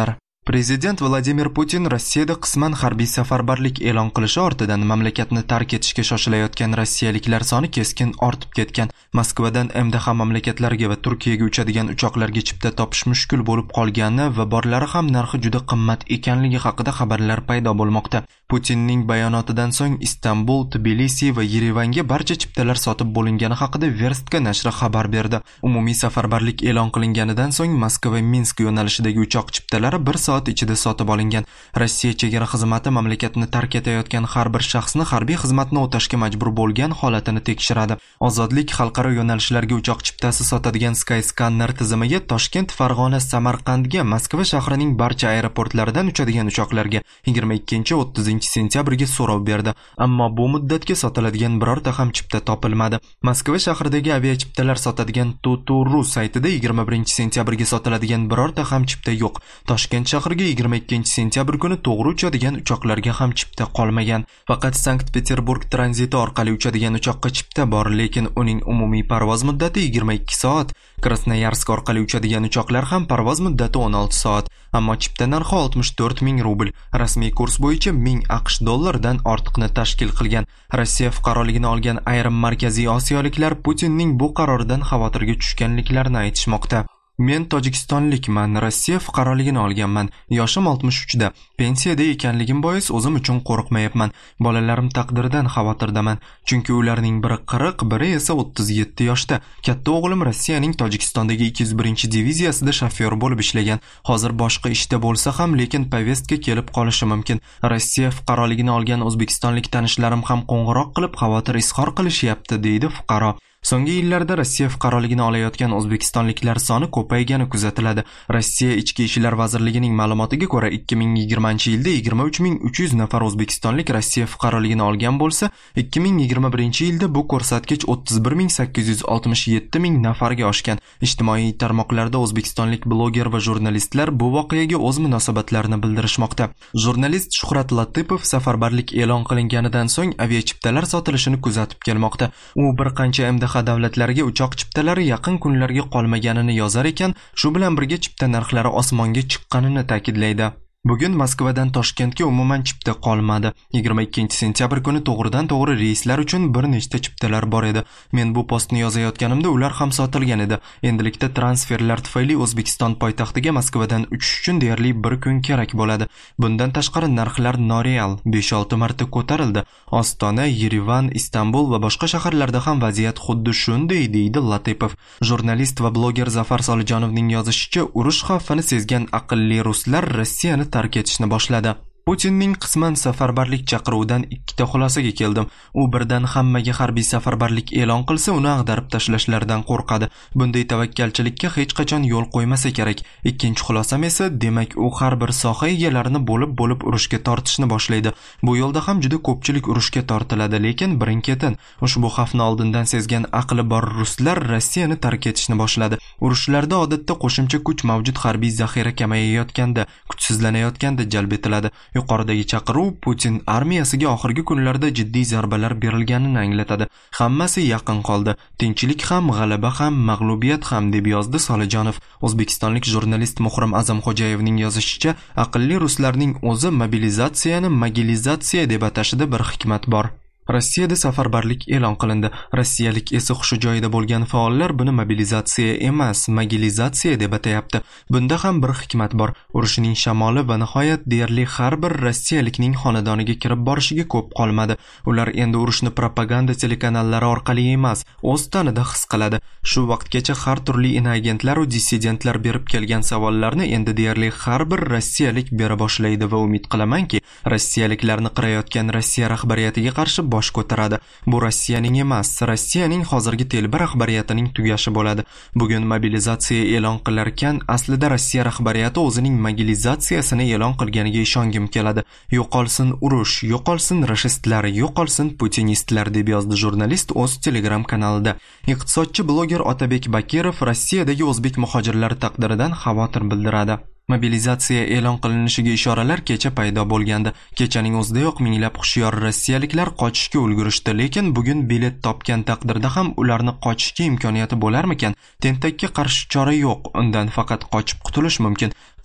Prezident Vladimir Putin Rossiyada qisman harbiy safarbarlik e'lon qilishi ortidan mamlakatni tark etishga shoshilayotgan rossiyaliklar soni keskin ortib ketgan. Moskvadan M D H mamlakatlariga va Turkiyaga uchadigan uchoqlarga chipta topish mushkul bo'lib qolgani va borlari ham narxi juda qimmat ekanligi haqida xabarlar paydo bo'lmoqda. Putinning bayonotidan so'ng Istanbul, Tbilisi va Yerevanga barcha chiptalar sotib bo'lingani haqida Verstka nashri xabar berdi. Umumiy safarbarlik e'lon qilinganidan so'ng Moskva Minsk yo'nalishidagi uchoq chiptalari bir soat ichida sotib olingan. Rossiya chegara xizmati mamlakatni tark etayotgan har bir shaxsni harbiy xizmatni o'tashga majbur bo'lgan holatini tekshiradi. Ozodlik xalqaro yo'nalishlarga uchoq chiptasi sotadigan Skyscanner tizimiga Toshkent, Farg'ona, Samarqandga, Moskva shahrining barcha aeroportlaridan uchadigan uchoqlarga yigirma ikkinchi o'ttizinchi sentyabrga so'rov berdi. Ammo bu muddatga sotiladigan birorta ham chipta topilmadi. Moskva shahridagi aviachiptalar sotadigan Tutu.ru saytida yigirma birinchi sentyabrga sotiladigan birorta ham chipta yo'q. Toshkent shahriga yigirma ikkinchi sentyabr kuni to'g'ri uchadigan uchoqlarga ham chipta qolmagan. Faqat Sankt-Peterburg tranziti orqali uchadigan uchoqqa chipta bor, lekin uning umumiy parvoz muddati yigirma ikki soat. Krasnoyarsk orqali uchadigan uchoqlar ham parvoz muddati o'n olti soat. Ammo chipta narxi oltmish to'rt ming rubl. Rasmiy kurs bo'yicha ming AQSh dollaridan ortiqni tashkil qilgan. Rossiya fuqaroligini olgan ayrim markaziy osiyoliklar Putinning bu qaroridan xavotirga tushganliklarini aytishmoqda. Men Tojikistonlikman, Rossiya fuqaroligini olganman. Yoshim oltmish uchda. Pensiyada ekanligim bois o'zim uchun qo'rqmayapman. Bolalarim taqdiridan xavotirdaman. Chunki ularning biri qirq, biri esa o'ttiz yetti yoshda. Katta o'g'lim Rossiyaning Tojikistondagi ikki yuz birinchi diviziyasida shofyor bo'lib ishlagan. Hozir boshqa ishda bo'lsa ham, lekin povestka kelib qolishi mumkin. Rossiya fuqaroligini olgan o'zbekistonlik tanishlarim ham qo'ng'iroq qilib xavotir izhor qilishyapti, deydi fuqaro. So'nggi yillarda Rossiya fuqaroligini olayotgan o'zbekistonliklar soni ko'paygani kuzatiladi. Rossiya Ichki ishlar vazirligining ma'lumotiga ko'ra ikki ming yigirmanchi yilda yigirma uch ming uch yuz nafar o'zbekistonlik Rossiya fuqaroligini olgan bo'lsa, ikki ming yigirma birinchi yilda bu ko'rsatkich o'ttiz bir ming sakkiz yuz oltmish yetti ming nafarga oshgan. Ijtimoiy tarmoqlarda o'zbekistonlik bloger va jurnalistlar bu voqeaga o'z munosabatlarini bildirishmoqda. Jurnalist Shuhrat Latipov safarbarlik e'lon qilinganidan so'ng aviachiptalar sotilishini kuzatib kelmoqda. U bir qancha M D H davlatlariga uchoq chiptalari yaqin kunlarga qolmaganini yozar ekan, shu bilan birga chipta narxlari osmonga chiqqanini ta'kidlaydi. Bugun Moskvadan Toshkentga umuman chipta qolmadi. yigirma ikkinchi sentyabr kuni to'g'ridan to'g'ri reyslar uchun bir nechta chiptalar bor edi. Men bu postni yozayotganimda ular ham sotilgan edi. Endilikda transferlar tufayli O'zbekiston poytaxtiga Moskvadan uchish uchun deyarli bir kun kerak bo'ladi. Bundan tashqari narxlar noreal besh olti marta ko'tarildi. Ostona, Yerevan, Istanbul va boshqa shaharlarda ham vaziyat xuddi shunday, deydi Latipov. Jurnalist va bloger Zafar Solijonovning yozishicha, urush xavfini sezgan aqlli ruslar Rossiyani tark etishni boshladi. Putinning qisman safarbarlik chaqiruvidan ikkita xulosaga keldim. U birdan hammaga harbiy safarbarlik e'lon qilsa, uni ag'darib tashlashlaridan qo'rqadi. Bunday tavakkalchilikka hech qachon yo'l qo'ymasa kerak. Ikkinchi xulosam esa, demak, u har bir soha egalarini bo'lib-bo'lib urushga tortishni boshlaydi. Bu yo'lda ham juda ko'pchilik urushga tortiladi, lekin birin-ketin ushbu xavfni oldindan sezgan aqli bor ruslar Rossiyani tark etishni boshladi. Urushlarda odatda qo'shimcha kuch mavjud harbiy zaxira kamayayotganda, kuchsizlanayotganda jalb etiladi. Yuqoridagi chaqiruv Putin armiyasiga oxirgi kunlarda jiddiy zarbalar berilganini anglatadi. Hammasi yaqin qoldi. Tinchlik ham, g'alaba ham, mag'lubiyat ham, deb yozdi Solijonov. O'zbekistonlik jurnalist Muhrim Azamxo'jayevning yozishicha, aqlli ruslarning o'zi mobilizatsiyani magilizatsiya deb atashida bir hikmat bor. Rossiyada safarbarlik e'lon qilindi. Rossiyalik esi hushi joyida bo'lgan faollar buni mobilizatsiya emas, magilizatsiya deb atayapti. Bunda ham bir hikmat bor. Urushning shamoli va nihoyat deyarli har bir rossiyalikning xonadoniga kirib borishiga ko'p qolmadi. Ular endi urushni propaganda telekanallari orqali emas, o'z tanida his qiladi. Shu vaqtgacha har turli inagentlar va dissidentlar berib kelgan savollarni endi deyarli har bir rossiyalik bera boshlaydi va umid qilamanki, rossiyaliklarni qirayotgan Rossiya rahbariyatiga qarshi bosh ko'taradi. Bu Rossiyaning emas, Rossiyaning hozirgi telba rahbariyatining tugashi bo'ladi. Bugun mobilizatsiya e'lon qilarkan, aslida Rossiya rahbariyati o'zining mobilizatsiyasini e'lon qilganiga ishongim keladi. Yo'qolsin urush, yo'qolsin rashistlar, yo'qolsin putinistlar, deb yozdi jurnalist o'z Telegram kanalida. Iqtisodchi bloger Otabek Bakirov Rossiyadagi o'zbek muhojirlari taqdiridan xavotir bildiradi. Mobilizatsiya e'lon qilinishiga ishoralar kecha paydo bo'lgandi. Kechaning o'zidayoq minglab hushyor rossiyaliklar qochishga ulgurishdi, lekin bugun bilet topgan taqdirda ham ularni qochishga imkoniyati bo'larmikan? Tentakka qarshi chora yo'q, undan faqat qochib qutulish mumkin.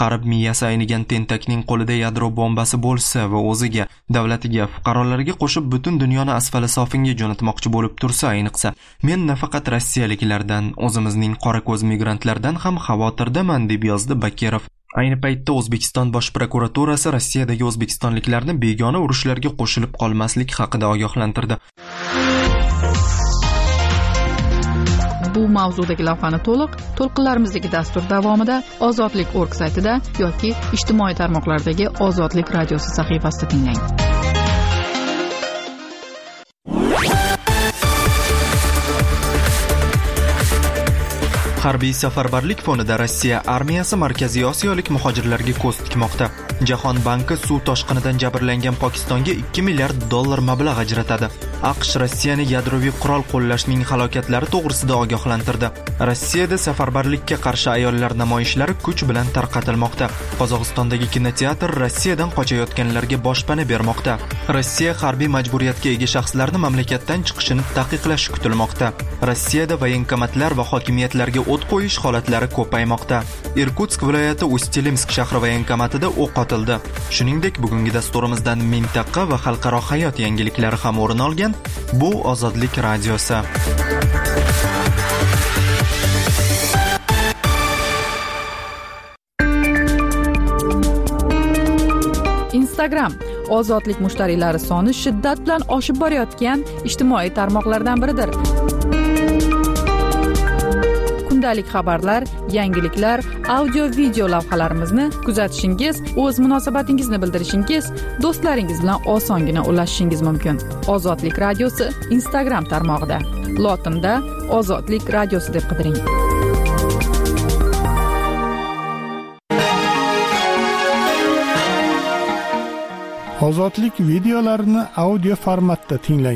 Qarib miyasi aynigan tentakning qo'lida yadro bombasi bo'lsa va o'ziga, davlatiga, fuqarolarga qo'shib butun dunyoni asfali sofinga jo'natmoqchi bo'lib tursa, ayniqsa, men nafaqat rossiyaliklardan, o'zimizning qora ko'z migrantlardan ham xavotirdaman, deb yozdi Bakirov. Ayni paytda O'zbekiston Bosh prokuraturasi Rossiyadagi o'zbekistonliklarni begona urushlarga qo'shilib qolmaslik haqida ogohlantirdi. Bu mavzudagi lavhani to'liq to'lqinlarimizdagi dastur davomida Ozodlik nokta org saytida yoki ijtimoiy tarmoqlardagi Ozodlik radiosi sahifasida tinglang. Harbiy safarbarlik fonida Rossiya armiyasi Markaziy Osiyolik muhojirlarga ko'z tikmoqda. Jahon banki suv toshqinidan jabrlangan Pokistonga ikki milliard dollar mablag' ajratadi. AQSh Rossiyani yadroviy qurol qo'llashning halokatlari to'g'risida ogohlantirdi. Rossiyada safarbarlikka qarshi ayollar namoyishlari kuch bilan tarqatilmoqda. Qozog'istondagi kinoteatr Rossiyadan qochayotganlarga boshpana bermoqda. Rossiya harbiy majburiyatga ega shaxslarni mamlakatdan chiqishini taqiqlashi kutilmoqda. Rossiyada voyenkomatlar va hokimiyatlarga o't qo'yish holatlari ko'paymoqda. Irkutsk viloyati Ustilimsk shahri voyenkomatida o'q otildi. Shuningdek, bugungi dasturimizdan mintaqa va xalqaro hayot yangiliklari ham o'rin olgan. Bu Ozodlik radiosi. Instagram ozodlik mushtariylari soni shiddat bilan oshib borayotgan ijtimoiy tarmoqlardan biridir. Kundalik xabarlar, yangiliklar, audio video lavhalarimizni kuzatishingiz, o'z munosabatingizni bildirishingiz, do'stlaringiz bilan osongina ulashishingiz mumkin. Ozodlik radiosi Instagram tarmog'ida. Lotinda Ozodlik radiosi deb qidiring. Ozodlik videolarini audio formatda tinglang.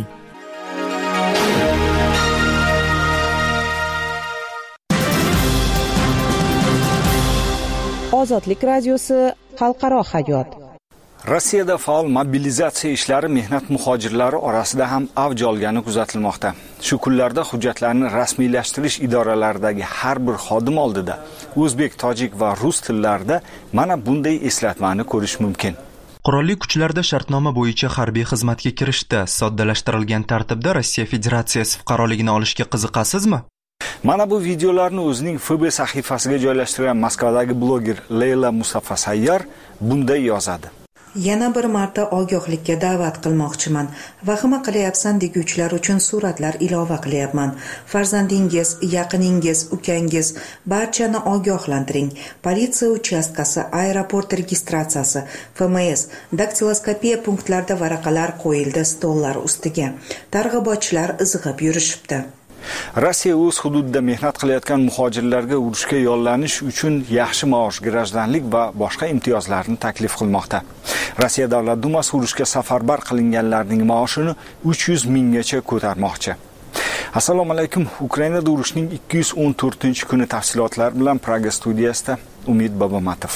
Ozodlik radiosi xalqaro hayot. Rossiyada faol mobilizatsiya ishlari mehnat muhojirlari orasida ham avj olgani kuzatilmoqda. Shu kunlarda hujjatlarni rasmiylashtirish idoralaridagi har bir xodim oldida o'zbek, tojik va rus tillarida mana bunday eslatmani ko'rish mumkin. Qurolli kuchlarda shartnoma bo'yicha harbiy xizmatga kirishda soddalashtirilgan tartibda Rossiya Federatsiyasi fuqaroligini olishga qiziqasizmi? Mana bu videolarni o'zining F B sahifasiga joylashtirgan Moskvadagi bloger Leyla Musafasayyar bunday yozadi. Yana bir marta ogohlikka da'vat qilmoqchiman. Vahima qilyapsan deguvchilar uchun suratlar ilova qilyapman. Farzandingiz, yaqiningiz, ukangiz barchani ogohlantiring. Politsiya uchastkasi, aeroport registratsiyasi, F M S, daktiloskopiya punktlarida varaqalar qo'yildi stollar ustiga. Targ'ibotchilar izg'ib yurishibdi. Rossiya o'z hududida mehnat qilayotgan muhojirlarga urushga yollanish uchun yaxshi maosh, grajdanlik va boshqa imtiyozlarni taklif qilmoqda. Rossiya Davlat dumasi urushga safarbar qilinganlarning maoshini uch yuz minggacha ko'tarmoqchi. Assalomu alaykum. Ukrainada urushning ikki yuz o'n to'rtinchi kuni tafsilotlari bilan Praga studiyasida Umid Bobomatov.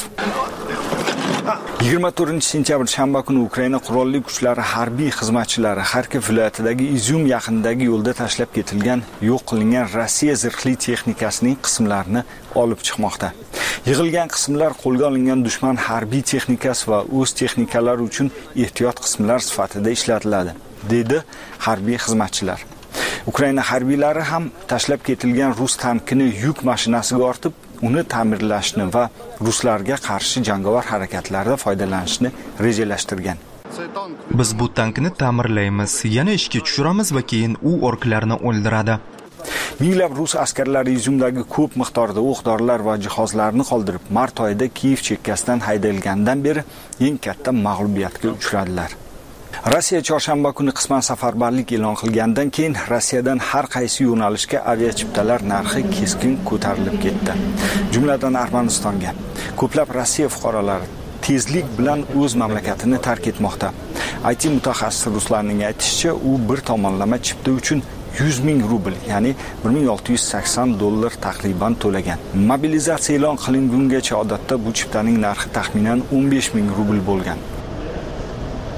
yigirma to'rtinchi sentyabr shanba kuni Ukraina qurolli kuchlari harbiy xizmatchilari Xarkov viloyatidagi Izyum yaqinidagi yo'lda tashlab ketilgan, yo'q qilingan Rossiya zirhli texnikasining qismlarini olib chiqmoqda. Yig'ilgan qismlar qo'lga olingan dushman harbiy texnikasi va o'z texnikalari uchun ehtiyot qismlar sifatida ishlatiladi, dedi harbiy xizmatchilar. Ukraina harbiylari ham tashlab ketilgan rus tankini yuk mashinasiga ortib, uni ta'mirlashni va ruslarga qarshi jangovar harakatlarda foydalanishni rejalashtirgan. Biz bu tankni ta'mirlaymiz, yana ishga tushiramiz va keyin u orklarni o'ldiradi. Minglab rus askarlari Izyumdagi ko'p miqdorda o'q-dorilar va jihozlarni qoldirib, mart oyida Kiyev chekkasidan haydalgandan beri eng katta mag'lubiyatga uchradilar. Rossiya chorshanba kuni qisman safarbarlik e'lon qilgandan keyin Rossiyadan har qaysi yo'nalishga aviachiptalar narxi keskin ko'tarilib ketdi. Jumladan Armanistonga. Ko'plab Rossiya fuqarolari tezlik bilan o'z mamlakatini tark etmoqda. I T mutaxassis ruslarning aytishicha, u bir tomonlama chipta uchun yuz ming rubl, ya'ni bir ming olti yuz sakson dollar taqriban to'lagan. Mobilizatsiya e'lon qilingungacha odatda bu chiptaning narxi taxminan o'n besh ming rubl bo'lgan.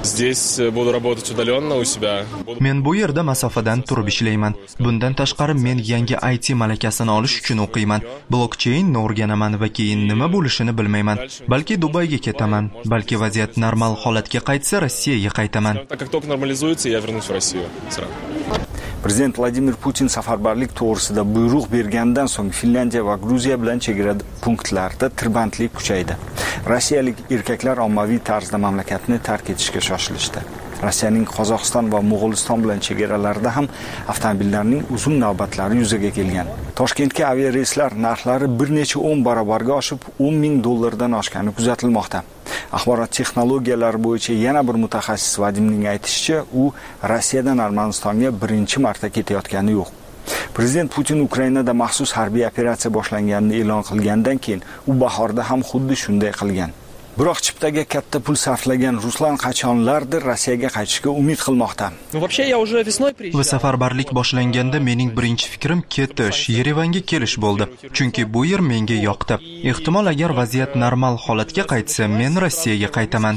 Здесь буду работать удаленно у себя. Men bu yerda masofadan turib ishlayman. Bundan tashqari men yangi I T malakasini olish uchun o'qiyman. Blockchainni o'rganaman va keyin nima bo'lishini bilmayman. Balki Dubayga ketaman, balki vaziyat normal holatga qaytsa Rossiyaga qaytaman. Как только нормализуется, я вернусь в Россию сразу. Prezident Vladimir Putin safarbarlik to'g'risida buyruq bergandan so'ng Finlandiya va Gruziya bilan chegara punktlarida tirbandlik kuchaydi. Rossiyalik erkaklar ommaviy tarzda mamlakatni tark etishga shoshilishdi. Rossiyaning Qozog'iston va Mo'g'uliston bilan chegaralarida ham avtomobillarning uzun navbatlari yuzaga kelgan. Toshkentga aviareyslar narxlari bir necha o'n barobarga oshib, o'n ming dollardan oshgani kuzatilmoqda. Axborot texnologiyalari bo'yicha yana bir mutaxassis Vadimning aytishicha, u Rossiyadan Armanistonga birinchi marta ketayotgani yo'q. Prezident Putin Ukrainada maxsus harbiy operatsiya boshlanganini e'lon qilgandan keyin u bahorda ham xuddi shunday qilgan. Biroq chiptaga katta pul sarflagan Ruslan qachonlardir Rossiyaga qaytishga umid qilmoqda. Va safarbarlik boshlanganda mening birinchi fikrim ketish, Yerevanga kelish bo'ldi. Chunki bu yer menga yoqdi. Ehtimol agar vaziyat normal holatga qaytsa, men Rossiyaga qaytaman.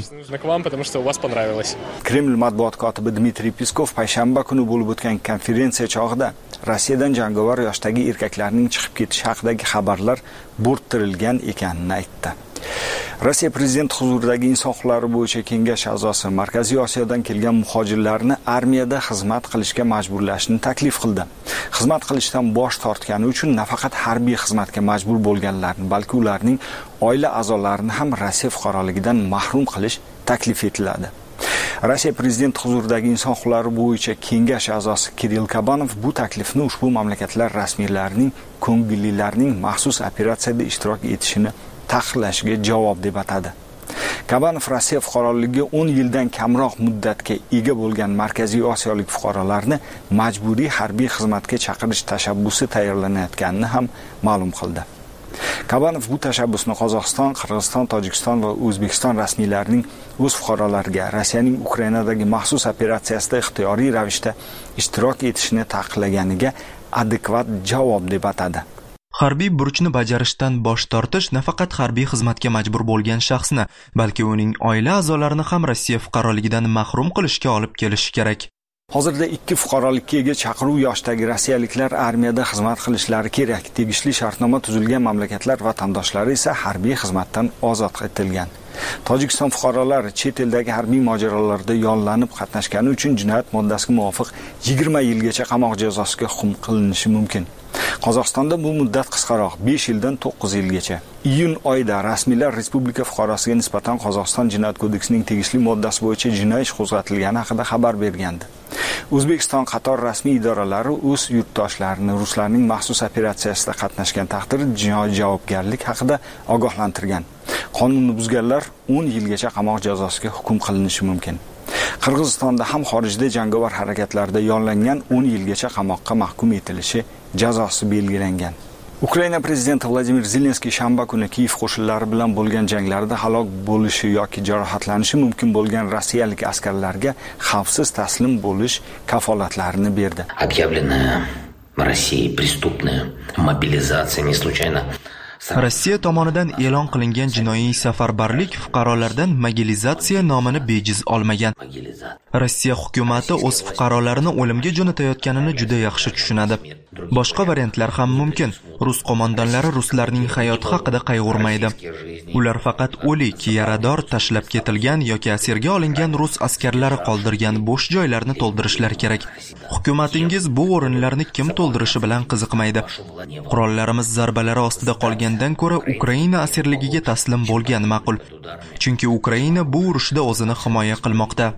Kreml matbuot kotibi Dmitriy Peskov payshanba kuni bo'lib o'tgan konferensiya chog'ida Rossiyadan jangovar yoshdagi erkaklarning chiqib ketishi haqidagi xabarlar bo'rttirilgan ekanini aytdi. Rossiya prezidenti huzuridagi inson huquqlari bo'yicha kengash a'zosi Markaziy Osiyodan kelgan muhojirlarni armiyada xizmat qilishga majburlashni taklif qildi. Xizmat qilishdan bosh tortgani uchun nafaqat harbiy xizmatga majbur bo'lganlarni, balki ularning oila a'zolarini ham Rossiya fuqaroligidan mahrum qilish taklif etiladi. Rossiya prezidenti huzuridagi inson huquqlari bo'yicha kengash a'zosi Kirill Kabanov bu taklifni ushbu mamlakatlar rasmiylarining ko'ngillilarning maxsus operatsiyada ishtirok etishini taqiqlashiga javob deb atadi. Kabanov Rossiya fuqaroligiga o'n yildan kamroq muddatga ega bo'lgan Markaziy Osiyolik fuqarolarni majburiy harbiy xizmatga chaqirish tashabbusi tayyorlanayotganini ham ma'lum qildi. Kabanov bu tashabbusni Qozog'iston, Qirg'iziston, Tojikiston va O'zbekiston rasmiylarining o'z fuqarolariga Rossiyaning Ukrainadagi maxsus operatsiyasida ixtiyoriy ravishda ishtirok etishini taqiqlaganiga adekvat javob deb atadi. Harbiy burchni bajarishdan bosh tortish nafaqat harbiy xizmatga majbur bo'lgan shaxsni, balki uning oila a'zolarini ham Rossiya fuqaroligidan mahrum qilishga olib kelishi kerak. Hozirda ikki fuqarolikka ega chaqiruv yoshdagi rossiyaliklar armiyada xizmat qilishlari kerak. Tegishli shartnoma tuzilgan mamlakatlar vatandoshlari esa harbiy xizmatdan ozod etilgan. Tojikiston fuqarolari chet eldagi harbiy mojarolarda yollanib qatnashgani uchun jinoyat moddasiga muvofiq yigirma yilgacha qamoq jazosiga hukm qilinishi mumkin. Qozog'istonda bu muddat qisqaroq, besh yildan to'qqiz yilgacha. Iyun oyida rasmiylar respublika fuqarosiga nisbatan Qozog'iston jinoyat kodeksining tegishli moddasi bo'yicha jinoiy ish qo'zg'atilgani haqida xabar bergandi. O'zbekiston qator rasmiy idoralari o'z yurtdoshlarini ruslarning maxsus operatsiyasida qatnashgan taqdirda jinoiy javobgarlik haqida ogohlantirgan. Qonunni buzganlar o'n yilgacha qamoq jazosiga hukm qilinishi mumkin. Qirg'izistonda ham xorijda jangovar harakatlarda yollangan o'n yilgacha qamoqqa mahkum etilishi jazosi belgilangan. Ukraina prezidenti Vladimir Zelenskiy shanba kuni Kiyev qo'shinlari bilan bo'lgan janglarda halok bo'lishi yoki jarohatlanishi mumkin bo'lgan rossiyalik askarlarga xavfsiz taslim bo'lish kafolatlarini berdi. Объявленная Россией преступная мобилизация не случайно. Rossiya tomonidan e'lon qilingan jinoiy safarbarlik fuqarolardan mobilizatsiya nomini bejiz olmagan. Rossiya hukumatı o'z fuqarolarini o'limga jo'natayotganini juda yaxshi tushunadi. Boshqa variantlar ham mumkin. Rus qo'mondonlari ruslarning hayoti haqida qayg'urmaydi. Ular faqat o'lik, yarador, tashlab ketilgan yoki asirga olingan rus askarlari qoldirgan bo'sh joylarni to'ldirishlari kerak. Hukumatingiz bu o'rinlarni kim to'ldirishi bilan qiziqmaydi. Qurollarimiz zarbalari ostida qolgandan ko'ra Ukraina asirligiga taslim bo'lgan ma'qul. Chunki Ukraina bu urushda o'zini himoya qilmoqda.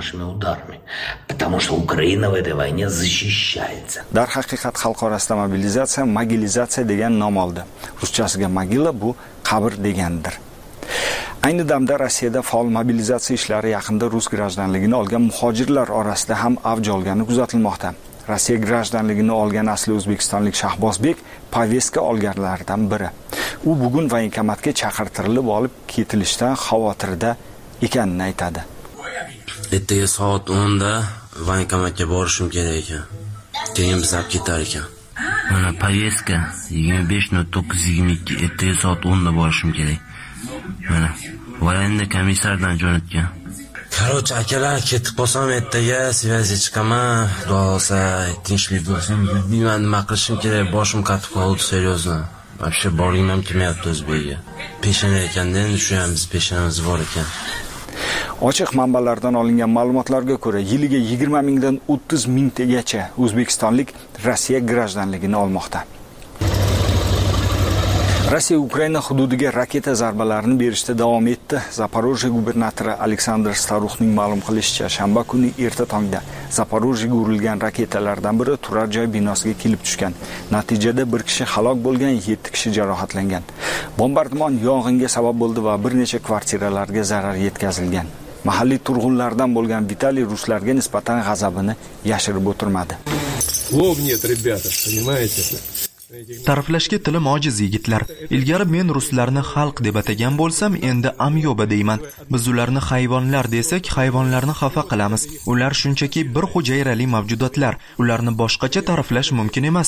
Потому что Украина в этой войне защищается. Darhaqiqat xalq orasida mobilizatsiya mogilizatsiya degan nom oldi. Ruschasiga mogila bu qabr degandir. Ayni damda Rossiyada faol mobilizatsiya ishlari yaqinda rus grajdanligini olgan muhojirlar orasida ham avj olgani kuzatilmoqda. Rossiya grajdanligini olgan asli o'zbekistonlik Shahbozbek повестка olganlardan biri. U bugun voyenkomatga chaqirtirilib olib ketilishdan xavotirda ekanini aytadi. Ertaga soat o'nda voyenkomatga borishim kerak ekan. Keyin biz olib ketar ekan. Mana повестка yigirma besh nol to'qqiz yigirma ikki ertaga soat o'nda borishim kerak. Mana voyenni komissardan jo'natgan. Короче, akalar ketib qolsam ertaga связи chiqaman. Xudo xolsa, tinchlik bo'lsin. Bilmayman nima qilishim kerak, boshim qatib qoldi, seriyozdan. Вообще borgim ham kelmayapti O'zbekga. Peshana ekanda endi shu ham biz peshanamiz bor ekan. Ochiq manbalardan olingan ma'lumotlarga ko'ra, yiliga yigirma mingdan o'ttiz mingtagacha o'zbekistonlik Rossiya grajdanligini olmoqda. Rossiya Ukraina hududiga raketa zarbalarini berishda davom etdi. Zaporojye gubernatori Aleksandr Staruxning ma'lum qilishicha, shanba kuni erta tongda Zaporojyega urilgan raketalardan biri turar joy binosiga kelib tushgan. Natijada bir kishi halok bo'lgan, yetti kishi jarohatlangan. Bombardimon yong'inga sabab bo'ldi va bir necha kvartiralarga zarar yetkazilgan. Mahalliy turg'unlardan bo'lgan Vitaliy ruslarga nisbatan g'azabini yashirib o'tirmadi. Слов нет, ребята, понимаете? Ta'riflashga tilim ojiz yigitlar. Ilgari men ruslarni xalq deb atagan bo'lsam, endi amyoba deyman. Biz ularni hayvonlar desak, hayvonlarni xafa qilamiz. Ular shunchaki bir hujayrali mavjudotlar. Ularni boshqacha ta'riflash mumkin emas.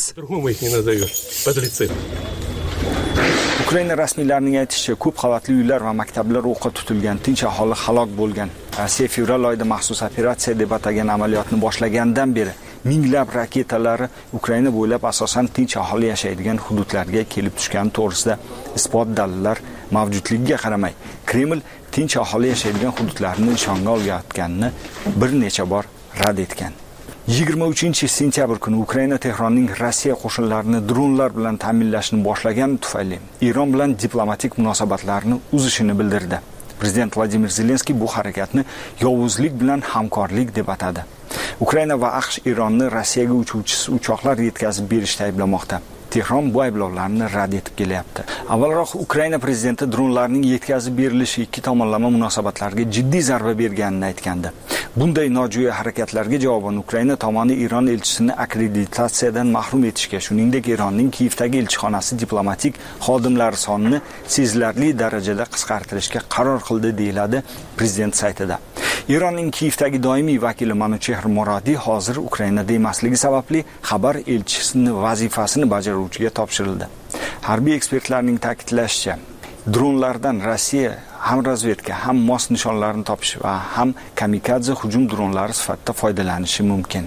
Ukraina rasmiylarining aytishicha, ko'p qavatli uylar va maktablar o'qqa tutilgan, tinch aholi halok bo'lgan. Rossiya fevral oyida maxsus operatsiya deb atagan amaliyotni boshlagandan beri minglab raketalari Ukraina bo'ylab asosan tinch aholi yashaydigan hududlarga kelib tushgani to'g'risida isbot dalillar mavjudligiga qaramay, Kreml tinch aholi yashaydigan hududlarni nishonga olayotganini bir necha bor rad etgan. yigirma uchinchi sentyabr kuni Ukraina Tehronning Rossiya qo'shinlarini dronlar bilan ta'minlashni boshlagani tufayli Eron bilan diplomatik munosabatlarni uzishini bildirdi. Prezident Vladimir Zelenskiy bu harakatni yovuzlik bilan hamkorlik deb atadi. Ukraina va AQSh Eronni Rossiyaga uchuvchisiz uchoqlar yetkazib berishda ayblamoqda. Tehron bu ayblovlarni rad etib kelyapti. Avvalroq Ukraina prezidenti dronlarning yetkazib berilishi ikki tomonlama munosabatlarga jiddiy zarba berganini aytgandi. Bunday nojo'ya harakatlarga javoban Ukraina tomoni Eron elchisini akkreditatsiyadan mahrum etishga, shuningdek Eronning Kiyevdagi elchixonasi diplomatik xodimlari sonini sezilarli darajada qisqartirishga qaror qildi, deyiladi prezident saytida. Eronning Kiyevdagi doimiy vakili Manuchehr Moradi hozir Ukrainada emasligi sababli xabar elchisini vazifasini bajaruvchiga topshirildi. Harbiy ekspertlarning ta'kidlashicha, dronlardan Rossiya ham razvedka, ham mos nishonlarni topish va ham kamikadze hujum dronlari sifatida foydalanishi mumkin.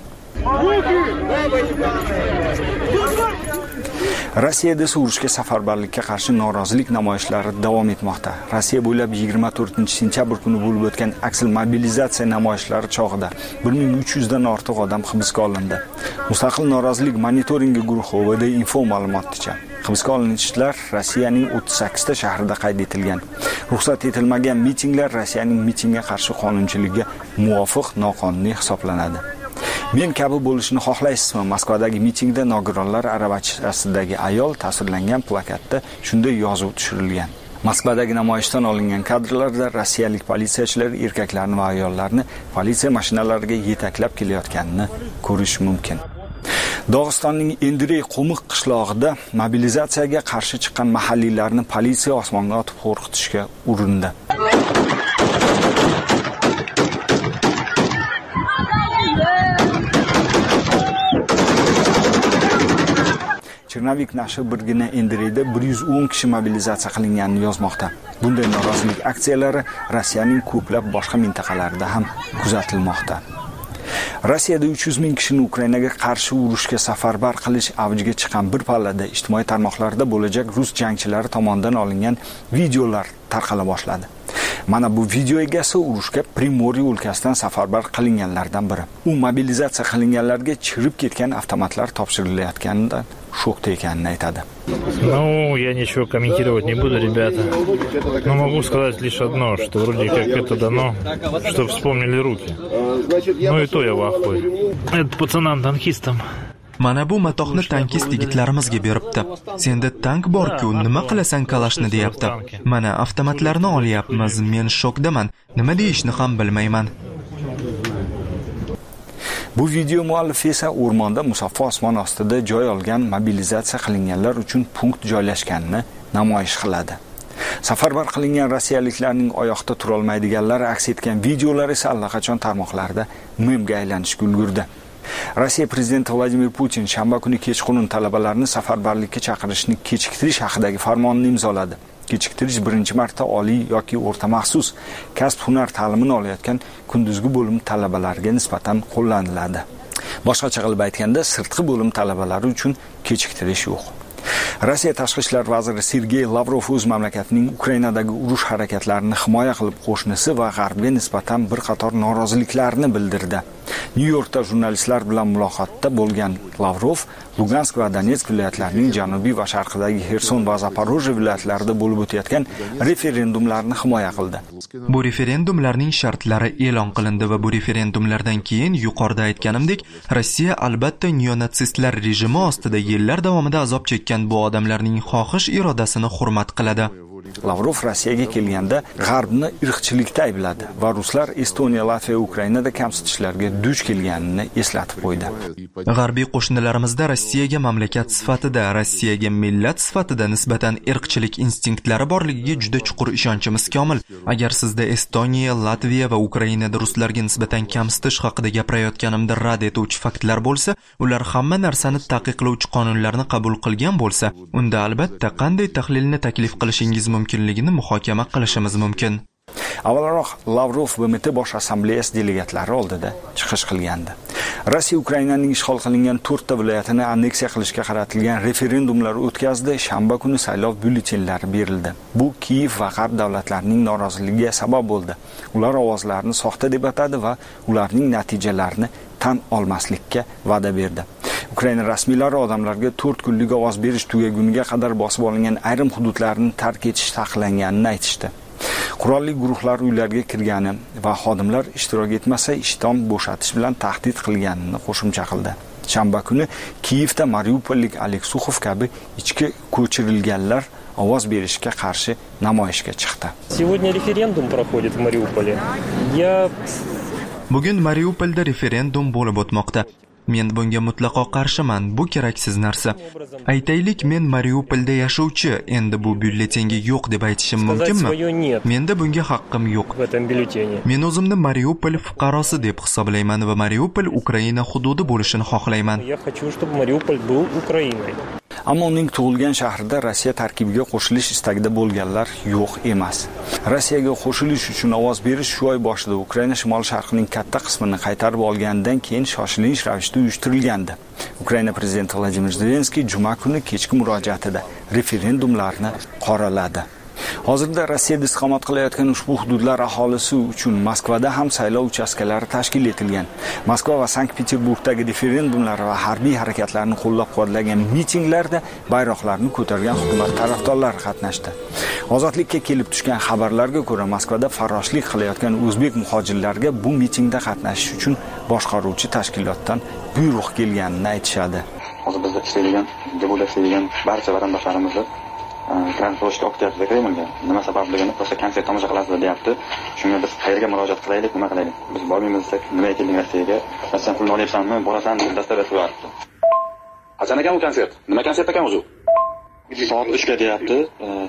Rossiyada urushga safarbarlikka qarshi norozilik namoyishlari davom etmoqda. Rossiya bo'ylab yigirma to'rtinchi sentyabr kuni bo'lib o'tgan aksil mobilizatsiya namoyishlari chog'ida bir ming uch yuz dan ortiq odam hibsga olindi. Mustaqil norozilik monitoringi guruhi O V D Info ma'lumoticha, hibsga olinishlar Rossiyaning o'ttiz sakkizta shahrida qayd etilgan. Ruxsat etilmagan mitinglar Rossiyaning mitingga qarshi qonunchiligiga muvofiq noqonuniy hisoblanadi. Men kabi bo'lishini xohlaysizmi? Moskvadagi mitingda nogironlar aravachasidagi ayol tasvirlangan plakatda shunday yozuv tushirilgan. Moskvadagi namoyishdan olingan kadrlarda rossiyalik politsiyachilar erkaklarni va ayollarni politsiya mashinalariga yetaklab kelayotganini ko'rish mumkin. Dog'istonning Endrey Qo'miq qishlog'ida mobilizatsiyaga qarshi chiqqan mahalliylarni politsiya osmonga otib qo'rqitishga urindi. Chernavik nashri birgina Endreyda bir yuz o'n kishi mobilizatsiya qilinganini yozmoqda. Bunday norozilik aksiyalari Rossiyaning ko'plab boshqa mintaqalarida ham kuzatilmoqda. Rossiyada uch yuz ming kishini Ukrainaga qarshi urushga safarbar qilish avjiga chiqqan bir pallada ijtimoiy tarmoqlarda bo'lajak rus jangchilari tomonidan olingan videolar tarqala boshladi. Mana bu video egasi urushga Primorye o'lkasidan safarbar qilinganlardan biri. U mobilizatsiya qilinganlarga chirib ketgan avtomatlar topshirilayotganidan shokda ekanini aytadi. Ну, я ничего комментировать не буду, ребята. Но могу сказать лишь одно, что вроде как это дано, чтобы вспомнили руки. Ну и то я в ахуе. Это пацанам-танкистам. Mana bu matohni tankist yigitlarimizga beribdi. Senda tank bor-ku, nima qilasan kalashni deyapti. Mana avtomatlarni olyapmiz, men shokdaman. Nima deyishni ham bilmayman. Bu video muallifi esa o'rmonda musaffo osmon ostida joy olgan mobilizatsiya qilinganlar uchun punkt joylashganini namoyish qiladi. Safarbar qilingan rossiyaliklarning oyoqda tura olmaydiganlari aks etgan videolar esa allaqachon tarmoqlarda memga aylanishga ulgurdi. Rossiya prezidenti Vladimir Putin shanba kuni kechqurun talabalarni safarbarlikka chaqirishni kechiktirish haqidagi farmonni imzoladi. kechiktirish birinchi marta oliy yoki o'rta maxsus kasb hunar ta'limini olayotgan kunduzgi bo'lim talabalariga nisbatan qo'llaniladi. Boshqacha qilib aytganda, sirtqi bo'lim talabalari uchun kechiktirish yo'q. Rossiya tashqi ishlar vaziri Sergey Lavrov o'z mamlakatining Ukrainadagi urush harakatlarini himoya qilib qo'shnisi va g'arbga nisbatan bir qator noroziliklarni bildirdi. Nyu-Yorkda jurnalistlar bilan muloqotda bo'lgan Lavrov Lugansk va Donetsk viloyatlarining janubiy va sharqidagi Xerson va Zaporojye viloyatlarida bo'lib o'tayotgan referendumlarni himoya qildi. Bu referendumlarning shartlari e'lon qilindi va bu referendumlardan keyin yuqorida aytganimdek, Rossiya albatta neonatsistlar rejimi ostida yillar davomida azob chekkan bu odamlarning xohish irodasini hurmat qiladi. Lavrov Rossiyaga kelganda g'arbni irqchilikda aybladi va ruslar Estoniya, Latviya, Ukrainada kamsitishlarga duch kelganini eslatib qo'ydi. G'arbiy qo'shnilarimizda Rossiyaga mamlakat sifatida, Rossiyaga millat sifatida nisbatan irqchilik instinktlari borligiga juda chuqur ishonchimiz komil. Agar sizda Estoniya, Latviya va Ukrainada ruslarga nisbatan kamsitish haqida gapirayotganimda rad etuvchi faktlar bo'lsa, ular hamma narsani taqiqlovchi qonunlarni qabul qilgan bo'lsa, unda albatta qanday tahlilni taklif qilishingiz mumkinligini muhokama qilishimiz mumkin. Avvalroq Lavrov B M T bosh assambleyasi delegatlari oldida chiqish qilgandi. Rossiya Ukrainaning ishg'ol qilingan to'rtta viloyatini anneksiya qilishga qaratilgan referendumlar o'tkazdi. Shanba kuni saylov byulletenlari berildi. Bu Kiyev va G'arb davlatlarining noroziligiga sabab bo'ldi. Ular ovozlarni soxta deb atadi va ularning natijalarini tan olmaslikka va'da berdi. Ukraina rasmiylari odamlarga to'rt kunlik ovoz berish tugaguniga qadar bosib olingan ayrim hududlarni tark etish taqiqlanganini aytishdi. Qurolli guruhlar uylarga kirgani va xodimlar ishtirok etmasa ishdan bo'shatish bilan tahdid qilganini qo'shimcha qildi. Shanba kuni Kiyevda Mariupollik Alek Suxov kabi ichki ko'chirilganlar ovoz berishga qarshi namoyishga chiqdi. Сегодня референдум проходит в Мариуполе. Я Bugun Mariupolda referendum bo'lib o'tmoqda. Men bunga mutlaqo qarshiman. Bu keraksiz narsa. Aytaylik, men Mariupolda yashovchi, endi bu byulletenga yo'q deb aytishim mumkinmi? Menda bunga haqqim yo'q. Men o'zimni Mariupol fuqarosi deb hisoblayman va Mariupol Ukraina hududi bo'lishini xohlayman. Я хочу, чтобы Мариуполь был Украиной. Ammo uning tug'ilgan shahrida Rossiya tarkibiga qo'shilish istagida bo'lganlar yo'q emas. Rossiyaga qo'shilish uchun ovoz berish shu oy boshida Ukraina shimol-sharqining katta qismini qaytarib olgandan keyin shoshilinch ravishda uyushtirilgandi. Ukraina prezidenti Vladimir Zelenskiy juma kuni kechki murojaatida referendumlarni qoraladi. Hozirda Rossiyada istiqomat qilayotgan ushbu hududlar aholisi uchun Moskvada ham saylov uchastkalari tashkil etilgan. Moskva va Sankt-Peterburgdagi referendumlar va harbiy harakatlarni qo'llab-quvvatlagan mitinglarda bayroqlarni ko'targan hukumat tarafdorlari qatnashdi. Ozodlikka kelib tushgan xabarlarga ko'ra, Moskvada farroshlik qilayotgan o'zbek muhojirlarga bu mitingda qatnashish uchun boshqaruvchi tashkilotdan buyruq kelganini aytishadi. Hozir bizda ishlaydigan, deb o'ylaydigan barcha vatandoshlarimizni transportga o'qitayapti Kremlga. Nima sababligini просто konsert tomosha qilasizlar deyapti. Shunga biz qayerga murojaat qilaylik, nima qilaylik? Biz bormaymiz desak, nima kelding Rossiyaga? Sen pulni olyapsanmi? Borasan deb dastur qilyapti. Qachon ekan u konsert? Nima konsert ekan o'zi? Soat uchga deyapti.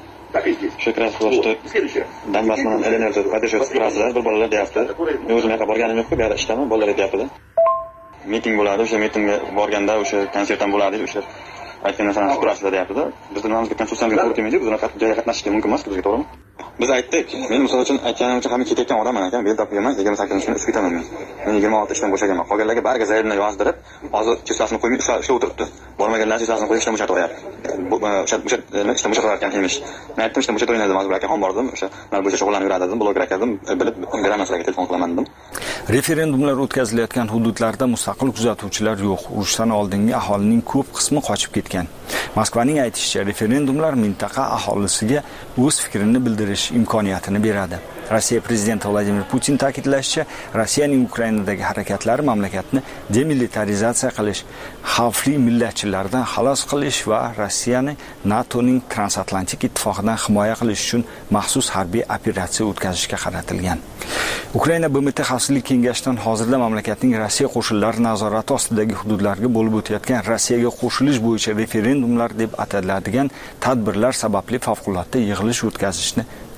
Shu transportda Donbass bilan Elenerji Padeshov turasizlar, bir bolalar deyapti. Men o'zim yoqqa borganim yo'q-ku, bu yerda ishdaman, bolalar deyapti. Miting bo'ladi, o'sha mitingga borganda o'sha konsertdan bo'ladi, o'sha aytgan narsani turasizlar deyapti-da. Biz nimamiz ketgan so'zlarga to'g'ri kelmaydi, biz unaqa joyga qatnashishga mumkin emas, bizga to'g'rimi? Biz aytdik. Men misol uchun aytganimcha ham ketayotgan odamman ekan, bel topganman, yigirma sakkizinchi kuni ishga ketaman men. Men yigirma olti ishdan bo'shaganman. Qolganlarga bariga zaydni yozdirib, hozir chesasini qo'ymay ishlab o'tiribdi. Bormaganlar chesasini qo'yib ishdan bo'shatib qo'yapti. O'sha o'sha ishdan bo'shatayotgan emish. Men aytdim, ishdan bo'shatib o'ynaydi, hozir akaxon bordim, o'sha nima bo'yicha shug'ullanib yuradi dedim, bloger akadim, bilib beraman sizlarga telefon qilaman dedim. Referendumlar o'tkazilayotgan hududlarda mustaqil kuzatuvchilar yo'q. Urushdan oldingi aholining ko'p qismi qochib ketgan. Moskvaning aytishicha, referendumlar mintaqa aholisiga o'z fikrini bildirish imkoniyatini beradi. Rossiya prezidenti Vladimir Putin ta'kidlashicha, Rossiyaning Ukrainadagi harakatlari mamlakatni demilitarizatsiya qilish, xavfli millatchilardan xalos qilish va Rossiyani NATOning transatlantik ittifoqidan himoya qilish uchun maxsus harbiy operatsiya o'tkazishga qaratilgan. Ukraina B M T Xavfsizlik kengashidan hozirda mamlakatning Rossiya qo'shinlari nazorati ostidagi hududlarga bo'lib o'tayotgan Rossiyaga qo'shilish bo'yicha referendumlar deb ataladigan tadbirlar sababli favqulodda yig'ilish o'tkazishni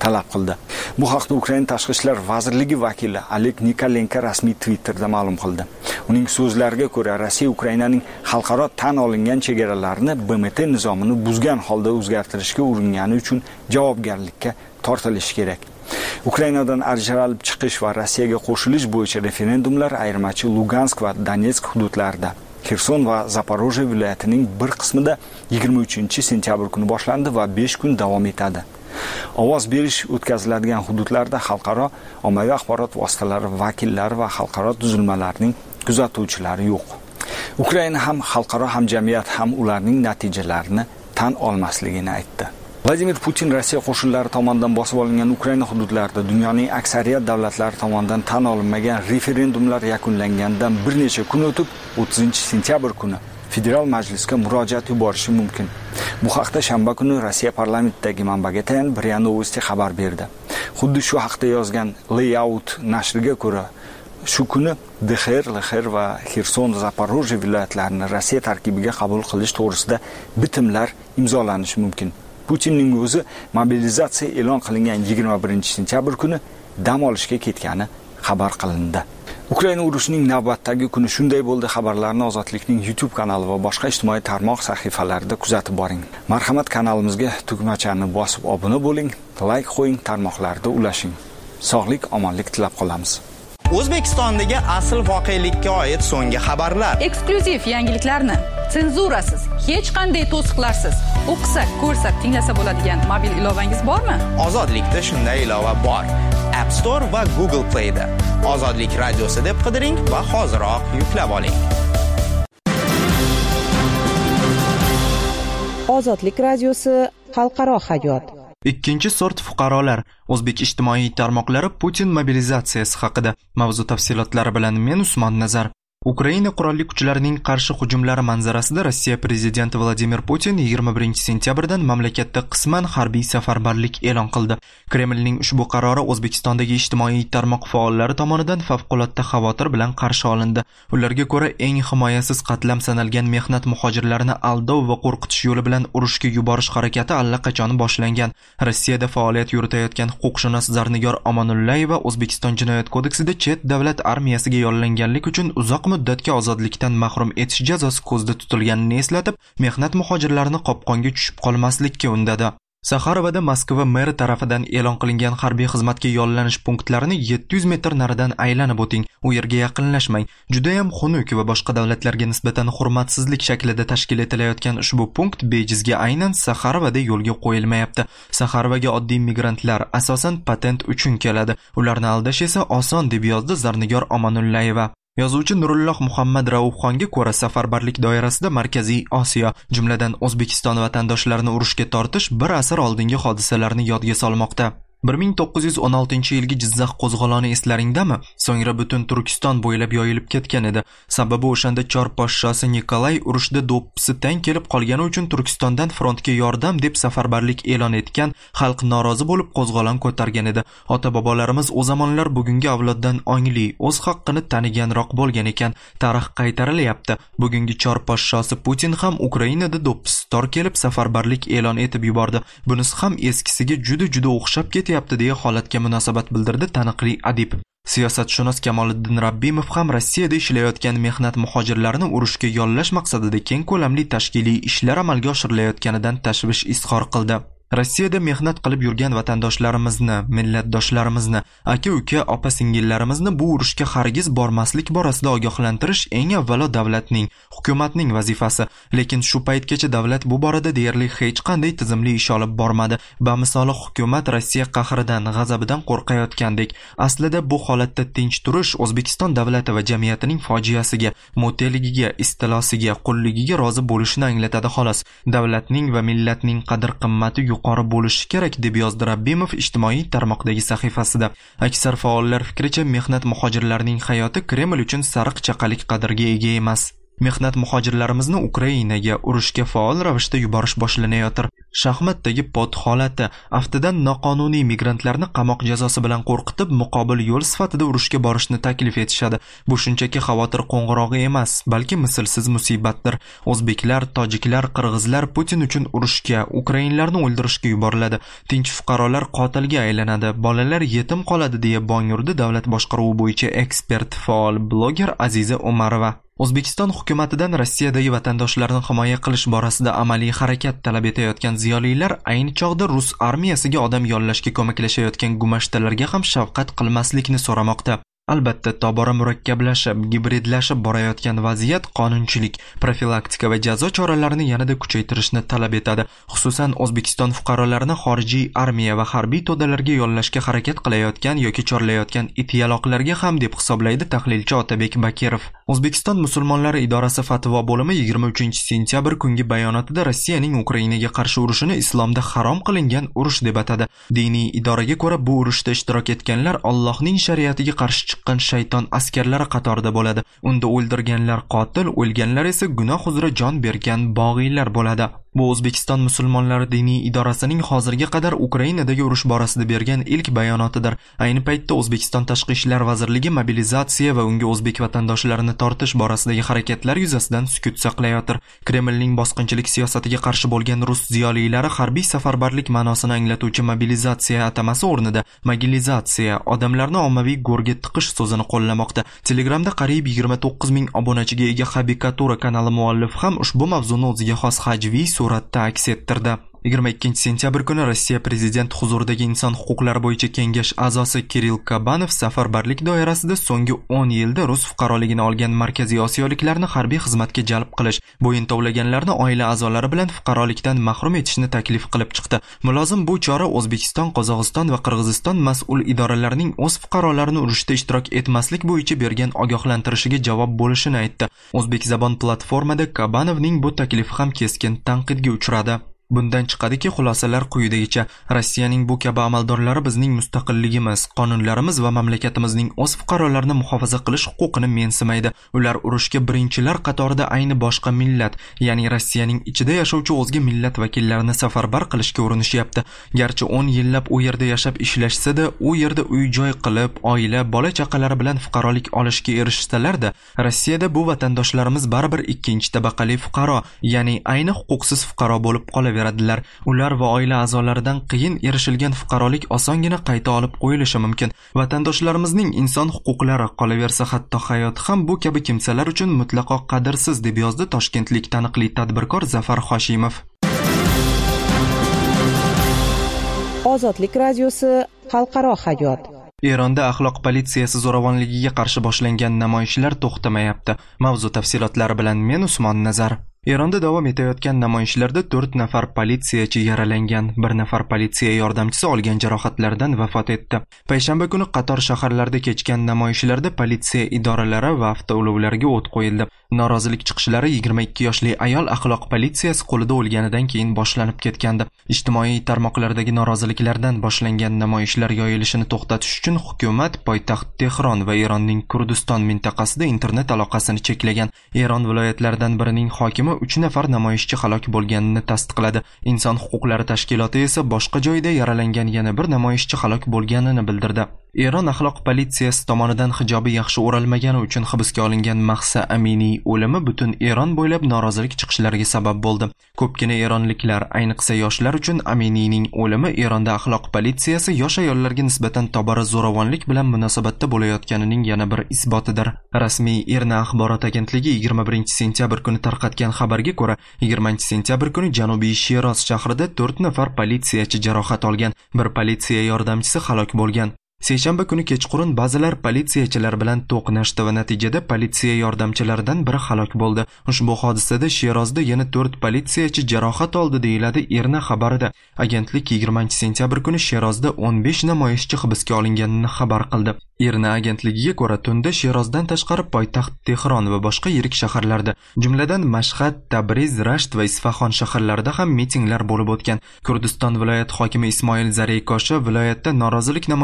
talab qildi. Bu haqda Ukraina Tashqi ishlar vazirligi vakili Oleg Nikolenko rasmiy Twitterda ma'lum qildi. Uning so'zlariga ko'ra, Rossiya Ukrainaning xalqaro tan olingan chegaralarini B M T nizomini buzgan holda o'zgartirishga uringani uchun javobgarlikka tortilishi kerak. Ukrainadan ajralib chiqish va Rossiyaga qo'shilish bo'yicha referendumlar ayirmachi Lugansk va Donetsk hududlarida, Xerson va Zaporojye viloyatining bir qismida yigirma uchinchi sentyabr kuni boshlandi va besh kun davom etadi. Ovoz berish o'tkaziladigan hududlarda xalqaro ommaviy axborot vositalari vakillari va xalqaro tuzilmalarning kuzatuvchilari yo'q. Ukraina ham xalqaro hamjamiyat ham ularning natijalarini tan olmasligini aytdi. Vladimir Putin Rossiya qo'shinlari tomonidan bosib olingan Ukraina hududlarida dunyoning aksariyat davlatlari tomonidan tan olinmagan referendumlar yakunlangandan bir necha kun o'tib, o'ttizinchi sentyabr kuni federal majlisga murojaat yuborishi mumkin. Bu haqda shanba kuni Rossiya parlamentidagi manbaga tayanib RIA Novosti xabar berdi. Xuddi shu haqda yozgan Layout nashriga ko'ra, shu kuni Dxr, Lxr va Xerson, Zaporojye viloyatlarini Rossiya tarkibiga qabul qilish to'g'risida bitimlar imzolanishi mumkin. Putinning o'zi mobilizatsiya e'lon qilingan yigirma birinchi sentyabr kuni dam olishga ketgani xabar qilindi. Ukraina urushining navbatdagi kuni shunday bo'ldi xabarlarni Ozodlikning YouTube kanali va boshqa ijtimoiy tarmoq sahifalarida kuzatib boring. Marhamat, kanalimizga tugmachani bosib obuna bo'ling, like qo'ying, tarmoqlarda ulashing. Sog'lik, omonlik tilab qolamiz. O'zbekistondagi asl voqelikka oid so'nggi xabarlar, eksklyuziv yangiliklarni senzurasiz, hech qanday to'siqlarsiz o'qisa, ko'rsa, tinglasa bo'ladigan mobil ilovangiz bormi? Ozodlikda shunday ilova bor. App Store va Google Play da Ozodlik radiosi deb qidiring va hoziroq yuklab oling. Ozodlik radiosi xalqaro hayot. Ikkinchi sort fuqarolar. O'zbek ijtimoiy tarmoqlari Putin mobilizatsiyasi haqida. Mavzu tafsilotlari bilan men Usmon Nazar. Ukraina qurolli kuchlarining qarshi hujumlari manzarasida Rossiya prezidenti Vladimir Putin yigirma birinchi sentyabrdan mamlakatda qisman harbiy safarbarlik e'lon qildi. Kremlning ushbu qarori O'zbekistondagi ijtimoiy tarmoq faollari tomonidan favqulodda xavotir bilan qarshi olindi. Ularga ko'ra, eng himoyasiz qatlam sanalgan mehnat muhojirlarini aldov va qo'rqitish yo'li bilan urushga yuborish harakati allaqachon boshlangan. Rossiyada faoliyat yuritayotgan huquqshunos Zarnigor Omonullayeva O'zbekiston Jinoyat kodeksida chet davlat armiyasiga yollanganlik uchun uzoq muddatga ozodlikdan mahrum etish jazosi ko'zda tutilganini eslatib, mehnat muhojirlarini qopqonga tushib qolmaslikka undadi. Saxarovada Moskva meri tarafidan e'lon qilingan harbiy xizmatga yollanish punktlarini yetti yuz metr naridan aylanib o'ting. U yerga yaqinlashmang. Juda ham xunuk va boshqa davlatlarga nisbatan hurmatsizlik shaklida tashkil etilayotgan ushbu punkt bejizga aynan Saxarovada yo'lga qo'yilmayapti. Saxarovaga oddiy migrantlar asosan patent uchun keladi. Ularni aldash esa oson, deb yozdi Zarnigor Omonullayeva. Yozuvchi Nurulloh Muhammad Raufxonga ko'ra, safarbarlik doirasida Markaziy Osiyo, jumladan O'zbekiston vatandoshlarini urushga tortish bir asr oldingi hodisalarni yodga solmoqda. bir ming to'qqiz yuz o'n oltinchi yilgi Jizzax qo'zg'oloni eslaringdami? So'ngra butun Turkiston bo'ylab yoyilib ketgan edi. Sababi o'shanda Chor podshosi Nikolay urushda do'ppisi tang kelib qolgani uchun Turkistondan frontga yordam deb safarbarlik e'lon etgan, xalq norozi bo'lib qo'zg'olon ko'targan edi. Ota-bobolarimiz o zamonlar bugungi avloddan ongli, o'z haqqini taniganroq bo'lgan ekan. Tarix qaytarilyapti. Bugungi Chor podshosi Putin ham Ukrainada do'ppisi tor kelib safarbarlik e'lon etib yubordi. Bunisi ham eskisiga juda-juda o'xshab ketdi yapti deya holatga munosabat bildirdi taniqli adib. Siyosatshunos Kamoliddin Rabbimov ham Rossiyada ishlayotgan mehnat muhojirlarini urushga yollash maqsadida keng ko'lamli tashkiliy ishlar amalga oshirilayotganidan tashvish izhor qildi. Rossiyada mehnat qilib yurgan vatandoshlarimizni, millatdoshlarimizni, aka-uka, opa-singillarimizni bu urushga hargiz bormaslik borasida ogohlantirish eng avvalo davlatning, hukumatning vazifasi. Lekin shu paytgacha davlat bu borada deyarli hech qanday tizimli ish olib bormadi. Bamisoli hukumat Rossiya qahridan, g'azabidan qo'rqayotgandek. Aslida bu holatda tinch turish O'zbekiston davlati va jamiyatining fojiasiga, mo'taligiga, istilosiga, qulligiga rozi bo'lishini anglatadi xolos. Davlatning va millatning qadr-qimmati yuqori bo'lishi kerak, deb yozdi Rabbimov ijtimoiy tarmoqdagi sahifasida. Aksar faollar fikricha, mehnat muhojirlarining hayoti Kreml uchun sariq chaqalik qadrga ega emas. Mehnat muhojirlarimizni Ukrainaga urushga faol ravishda yuborish boshlanayotir. Shaxmatdagi pot holati aftidan noqonuniy migrantlarni qamoq jazosi bilan qo'rqitib, muqobil yo'l sifatida urushga borishni taklif etishadi. Bu shunchaki xavotir qo'ng'irog'i emas, balki mislsiz musibatdir. O'zbeklar, tojiklar, qirg'izlar Putin uchun urushga, ukrainlarni o'ldirishga yuboriladi. Tinch fuqarolar qotilga aylanadi, bolalar yetim qoladi deya bong urdi davlat boshqaruvi bo'yicha ekspert, faol bloger Aziza Umarova. O'zbekiston hukumatidan Rossiyadagi vatandoshlarni himoya qilish borasida amaliy harakat talab etayotgan ziyolilar ayni chog'da rus armiyasiga odam yollashga ko'maklashayotgan gumashtalarga ham shafqat qilmaslikni so'ramoqda. Albatta, tobora murakkablashib, gibridlashib borayotgan vaziyat qonunchilik, profilaktika va jazo choralarini yanada kuchaytirishni talab etadi. Xususan, O'zbekiston fuqarolarini xorijiy armiya va harbiy to'dalarga yollashga harakat qilayotgan yoki chorlayotgan itiyaloqlarga ham deb hisoblaydi tahlilchi Otabek Bakirov. O'zbekiston musulmonlari idorasi fatvo bo'limi yigirma uchinchi sentyabr kungi bayonotida Rossiyaning Ukrainaga qarshi urushini islomda harom qilingan urush deb atadi. Diniy idoraga ko'ra bu urushda ishtirok etganlar Allohning shariatiga qarshi chiqqan shayton askarlari qatorida bo'ladi. Unda o'ldirganlar qotil, o'lganlar esa gunoh uzra jon bergan bog'iylar bo'ladi. Bu O'zbekiston musulmonlari diniy idorasining hozirga qadar Ukrainadagi urush borasida bergan ilk bayonotidir. Ayni paytda O'zbekiston Tashqi ishlar vazirligi mobilizatsiya va unga o'zbek vatandoshlarini tortish borasidagi harakatlar yuzasidan sukut saqlayotir. Kremlning bosqinchilik siyosatiga qarshi bo'lgan rus ziyolilari harbiy safarbarlik ma'nosini anglatuvchi mobilizatsiya atamasi o'rnida mobilizatsiya, odamlarni ommaviy go'rga tiqish so'zini qo'llamoqda. Telegramda qariyb yigirma to'qqiz ming obunachiga ega Habikatura kanali muallifi ham ushbu mavzuni o'ziga xos hajviy suratda aks ettirdi. yigirma ikkinchi sentyabr kuni Rossiya prezidenti huzuridagi inson huquqlari bo'yicha kengash a'zosi Kirill Kabanov safarbarlik doirasida so'nggi o'n yilda rus fuqaroligini olgan markaziy osiyoliklarni harbiy xizmatga jalb qilish, bo'yin tovlaganlarni oila a'zolari bilan fuqarolikdan mahrum etishni taklif qilib chiqdi. Mulozim bu chora O'zbekiston, Qozog'iston va Qirg'iziston mas'ul idoralarining o'z fuqarolarini urushda ishtirok etmaslik bo'yicha bergan ogohlantirishiga javob bo'lishini aytdi. O'zbek zabon platformada Kabanovning bu taklifi ham keskin tanqidga uchradi. Bundan chiqadiki, xulosalar quyidagicha: Rossiyaning bu kabi amaldorlari bizning mustaqilligimiz, qonunlarimiz va mamlakatimizning o'z fuqarolarini muhofaza qilish huquqini mensimaydi. Ular urushga birinchilar qatorida ayni boshqa millat, ya'ni Rossiyaning ichida yashovchi o'zga millat vakillarini safarbar qilishga urinishyapti. Garchi o'n yillab u yerda yashab ishlashsa-da, u yerda uy-joy qilib, oila, bola-chaqalari bilan fuqarolik olishga erishsalar-da, Rossiyada bu vatandoshlarimiz baribir ikkinchi tabaqali fuqaro, ya'ni ayni huquqsiz fuqaro bo'lib qolaveradi. Ular va oila a'zolaridan qiyin erishilgan fuqarolik osongina qayta olib qo'yilishi mumkin. Vatandoshlarimizning inson huquqlari, qolaversa hatto hayoti ham bu kabi kimsalar uchun mutlaqo qadrsiz, deb yozdi toshkentlik taniqli tadbirkor Zafar Hoshimov. Ozodlik radiosi xalqaro hayot. Eronda axloq politsiyasi zo'ravonligiga qarshi boshlangan namoyishlar to'xtamayapti. Mavzu tafsilotlari bilan men Usmon Nazar. Eronda davom etayotgan namoyishlarda to'rt nafar politsiyachi yaralangan, bir nafar politsiya yordamchisi olgan jarohatlardan vafot etdi. Payshanba kuni qator shaharlarda kechgan namoyishlarda politsiya idoralari va avtoulovlarga o't qo'yildi. Norozilik chiqishlari yigirma ikki yoshli ayol axloq politsiyasi qo'lida o'lganidan keyin boshlanib ketgandi. Ijtimoiy tarmoqlardagi noroziliklardan boshlangan namoyishlar yoyilishini to'xtatish uchun hukumat poytaxt Tehron va Eronning Kurdiston mintaqasida internet aloqasini cheklagan. Eron viloyatlaridan birining hokimi uch nafar namoyishchi halok bo'lganini tasdiqladi. Inson huquqlari tashkiloti esa boshqa joyda yaralangan yana bir namoyishchi halok bo'lganini bildirdi. Eron axloq politsiyasi tomonidan hijobi yaxshi o'ralmagani uchun hibsga olingan Mahsa Aminiy o'limi butun Eron bo'ylab norozilik chiqishlariga sabab bo'ldi. Ko'pgina eronliklar, ayniqsa yoshlar uchun Aminiyning o'limi Eronda axloq politsiyasi yosh ayollarga nisbatan tobora zo'ravonlik bilan munosabatda bo'layotganining yana bir isbotidir. Rasmiy Irna axborot agentligi yigirma birinchi sentyabr kuni tarqatgan xabarga ko'ra, yigirmanchi sentyabr kuni Janubiy Shiroz shahrida to'rt nafar politsiyachi jarohat olgan, bir politsiya yordamchisi halok bo'lgan. Seshanba kuni kechqurun ba'zilar politsiyachilar bilan to'qnashdi va natijada politsiya yordamchilaridan biri halok bo'ldi. Ushbu hodisada Shirozda yana to'rt politsiyachi jarohat oldi, deyiladi Irna xabarida. Agentlik yigirmanchi sentyabr kuni Shirozda o'n besh namoyishchi hibsga olinganini xabar qildi. Irna agentligiga ko'ra, tunda Shirozdan tashqari poytaxt Tehron va boshqa yirik shaharlarda, jumladan Mashhad, Tabriz, Rasht va Isfahon shaharlarida ham mitinglar bo'lib o'tgan. Kurdiston viloyat hokimi Ismoil Zareykosha viloyatda norozilik namoyishlarida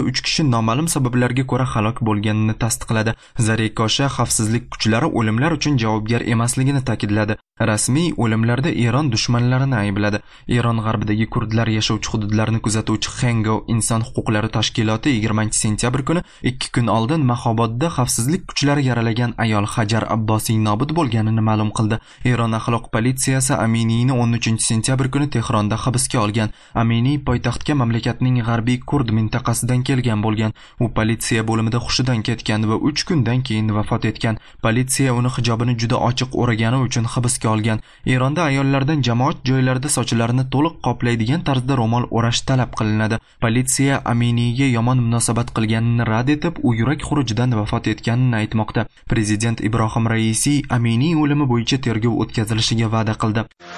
uch kishi noma'lum sabablarga ko'ra halok bo'lganini tasdiqladi. Zarikosha xavfsizlik kuchlari o'limlar uchun javobgar emasligini ta'kidladi. Rasmiy o'limlarda Eron dushmanlarini aybladi. Eron g'arbidagi kurdlar yashovchi hududlarni kuzatuvchi Hengo inson huquqlari tashkiloti yigirmanchi sentyabr kuni ikki kun oldin Mahobodda xavfsizlik kuchlari yaralagan ayol Hajar Abbosiy nobud bo'lganini ma'lum qildi. Eron axloq politsiyasi Aminiyni o'n uchinchi sentyabr kuni Tehronda hibsga olgan. Aminiy poytaxtga mamlakatning g'arbiy kurd mintaqasidan kelgan bo'lgan. U politsiya bo'limida hushidan ketgan va uch kundan keyin vafot etgan. Politsiya uni hijobini juda ochiq o'ragani uchun hibsga olgan. Eronda ayollardan jamoat joylarida sochlarini to'liq qoplaydigan tarzda ro'mol o'rash talab qilinadi. Politsiya Aminiyga yomon munosabat qilganini rad etib, u yurak xurujidan vafot etganini aytmoqda. Prezident Ibrohim Raisi Aminiy o'limi bo'yicha tergov o'tkazilishiga va'da qildi.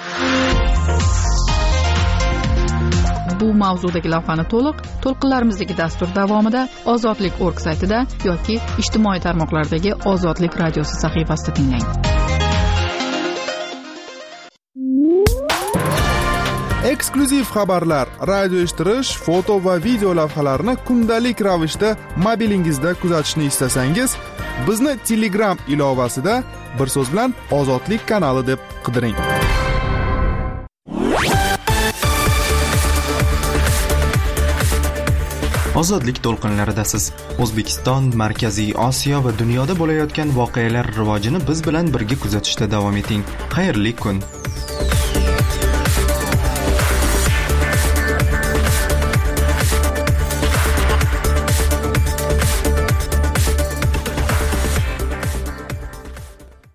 Bu mavzudagi lavhani to'liq to'lqinlarimizdagi dastur davomida Ozodlik nokta org saytida yoki ijtimoiy tarmoqlardagi Ozodlik radiosi sahifasida tinglang. Eksklyuziv xabarlar, radio eshittirish, foto va video lavhalarni kundalik ravishda mobilingizda kuzatishni istasangiz, bizni Telegram ilovasida bir so'z bilan Ozodlik kanali deb qidiring. Ozodlik to'lqinlaridasiz. O'zbekiston, Markaziy Osiyo va dunyoda bo'layotgan voqealar rivojini biz bilan birga kuzatishda davom eting. Xayrli kun.